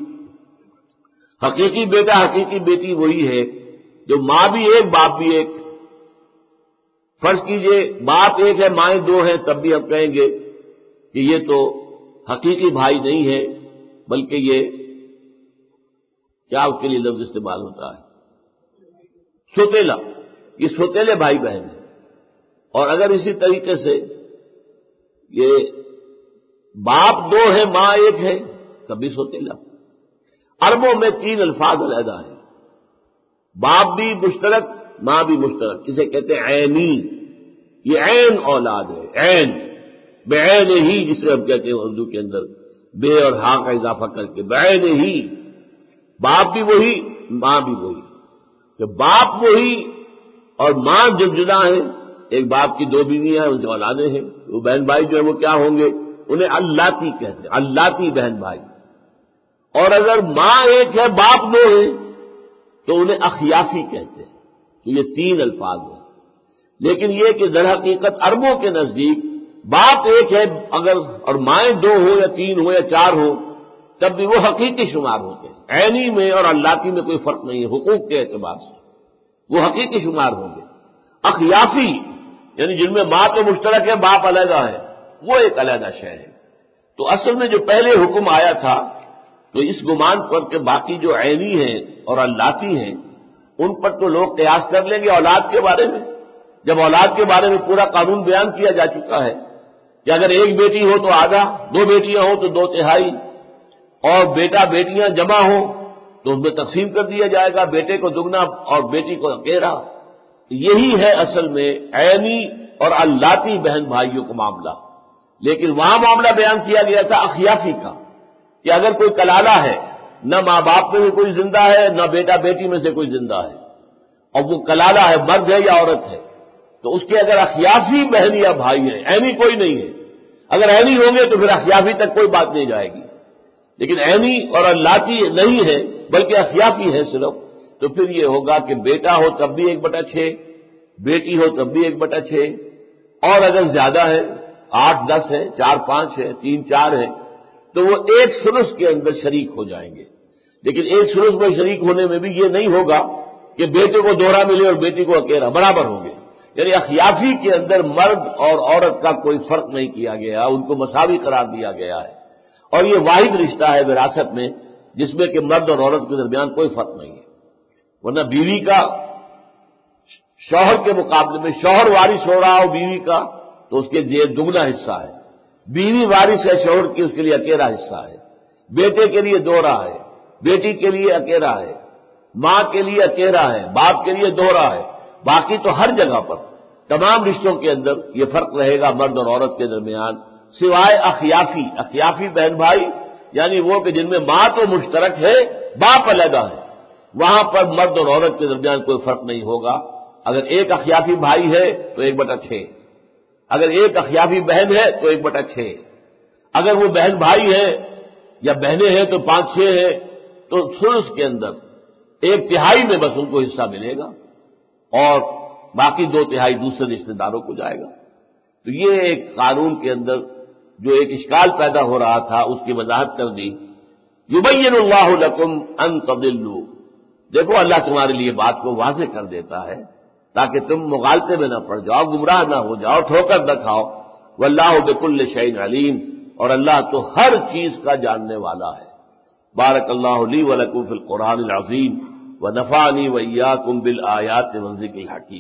حقیقی بیٹا حقیقی بیٹی وہی ہے جو ماں بھی ایک باپ بھی ایک۔ فرض کیجئے باپ ایک ہے مائیں دو ہیں، تب بھی ہم کہیں گے کہ یہ تو حقیقی بھائی نہیں ہے، بلکہ یہ کیا اس کے لیے لفظ استعمال ہوتا ہے، سوتیلا۔ یہ سوتیلے بھائی بہن ہیں۔ اور اگر اسی طریقے سے یہ باپ دو ہے ماں ایک ہے، تب بھی سوتیلا۔ عربوں میں تین الفاظ علیحدہ ہیں، باپ بھی مشترک ماں بھی مشترک، کسے کہتے ہیں عینی، یہ عین اولاد ہے، عین بعین ہی جسے ہم کہتے ہیں اردو کے اندر، بے اور ہاں کا اضافہ کر کے بعین ہی، باپ بھی وہی ماں بھی وہی۔ کہ باپ وہی اور ماں جب جدا ہے، ایک باپ کی دو بیویاں ہیں، ان کی اولادیں ہیں، وہ بہن بھائی جو ہے وہ کیا ہوں گے، انہیں اللاتی کہتے ہیں، اللاتی بہن بھائی۔ اور اگر ماں ایک ہے باپ دو ہے تو انہیں اخیافی کہتے ہیں۔ تو یہ تین الفاظ ہیں، لیکن یہ کہ در حقیقت عربوں کے نزدیک باپ ایک ہے اگر اور مائیں دو ہو یا تین ہو یا چار ہو تب بھی وہ حقیقی شمار ہوتے ہیں۔ عینی میں اور اللاتی میں کوئی فرق نہیں ہے حقوق کے اعتبار سے، وہ حقیقی شمار ہوں گے۔ اخیافی یعنی جن میں ماں تو مشترک ہے باپ علیحدہ ہے، وہ ایک علیحدہ شے ہے۔ تو اصل میں جو پہلے حکم آیا تھا تو اس گمان پر کہ باقی جو عینی ہیں اور اللاتی ہیں ان پر تو لوگ قیاس کر لیں گے اولاد کے بارے میں، جب اولاد کے بارے میں پورا قانون بیان کیا جا چکا ہے کہ اگر ایک بیٹی ہو تو آدھا، دو بیٹیاں ہوں تو دو تہائی، اور بیٹا بیٹیاں جمع ہوں تو ان میں تقسیم کر دیا جائے گا، بیٹے کو دگنا اور بیٹی کو اکیرا۔ یہی ہے اصل میں عینی اور اللاتی بہن بھائیوں کا معاملہ۔ لیکن وہاں معاملہ بیان کیا گیا تھا اخیافی کا، کہ اگر کوئی کلالہ ہے، نہ ماں باپ میں سے کوئی زندہ ہے نہ بیٹا بیٹی میں سے کوئی زندہ ہے، اور وہ کلالہ ہے مرد ہے یا عورت ہے، تو اس کے اگر اخیافی بہن یا بھائی ہیں، عینی کوئی نہیں ہے، اگر عینی ہوں گے تو پھر اخیافی تک کوئی بات نہیں جائے گی، لیکن عینی اور اللاتی نہیں ہے بلکہ اخیافی ہے صرف، تو پھر یہ ہوگا کہ بیٹا ہو تب بھی ایک بٹا چھ، بیٹی ہو تب بھی ایک بٹا چھ، اور اگر زیادہ ہے آٹھ دس ہے، چار پانچ ہے، تین چار ہے، تو وہ ایک ثلث کے اندر شریک ہو جائیں گے۔ لیکن ایک ثلث میں شریک ہونے میں بھی یہ نہیں ہوگا کہ بیٹے کو دوہرا ملے اور بیٹی کو اکیلا، برابر ہوں گے۔ یعنی اخیافی کے اندر مرد اور عورت کا کوئی فرق نہیں کیا گیا، ان کو مساوی قرار دیا گیا ہے، اور یہ واحد رشتہ ہے وراثت میں جس میں کہ مرد اور عورت کے درمیان کوئی فرق نہیں ہے۔ ورنہ بیوی کا شوہر کے مقابلے میں شوہر وارث ہو رہا ہو بیوی کا تو اس کے لیے دگنا حصہ ہے، بیوی وارث ہے شوہر کی اس کے لیے اکیلا حصہ ہے، بیٹے کے لیے دوہرا ہے، بیٹی کے لیے اکیلا ہے، ماں کے لیے اکیلا ہے، باپ کے لیے دوہرا ہے، باقی تو ہر جگہ پر تمام رشتوں کے اندر یہ فرق رہے گا مرد اور عورت کے درمیان، سوائے اخیافی اخیافی بہن بھائی یعنی وہ کہ جن میں ماں تو مشترک ہے باپ علیحدہ ہے، وہاں پر مرد اور عورت کے درمیان کوئی فرق نہیں ہوگا۔ اگر ایک اخیافی بھائی ہے تو ایک بٹا چھ، اگر ایک اخیافی بہن ہے تو ایک بٹا چھ، اگر وہ بہن بھائی ہے یا بہنیں ہیں تو پانچ چھ ہیں، تو ثلث کے اندر ایک تہائی میں بس ان کو حصہ ملے گا اور باقی دو تہائی دوسرے رشتے داروں کو جائے گا۔ تو یہ ایک قانون کے اندر جو ایک اشکال پیدا ہو رہا تھا اس کی وضاحت کر دی۔ یبین اللہ لکم ان تضلوا، دیکھو اللہ تمہارے لیے بات کو واضح کر دیتا ہے تاکہ تم مغالطے میں نہ پڑ جاؤ، گمراہ نہ ہو جاؤ، ٹھوکر نہ کھاؤ۔ واللہ بکل شیء علیم، اور اللہ تو ہر چیز کا جاننے والا ہے۔ بارک اللہ لی ولکم فی القرآن العظیم ونفعنی وإیاکم بالآیات والذکر الحکیم۔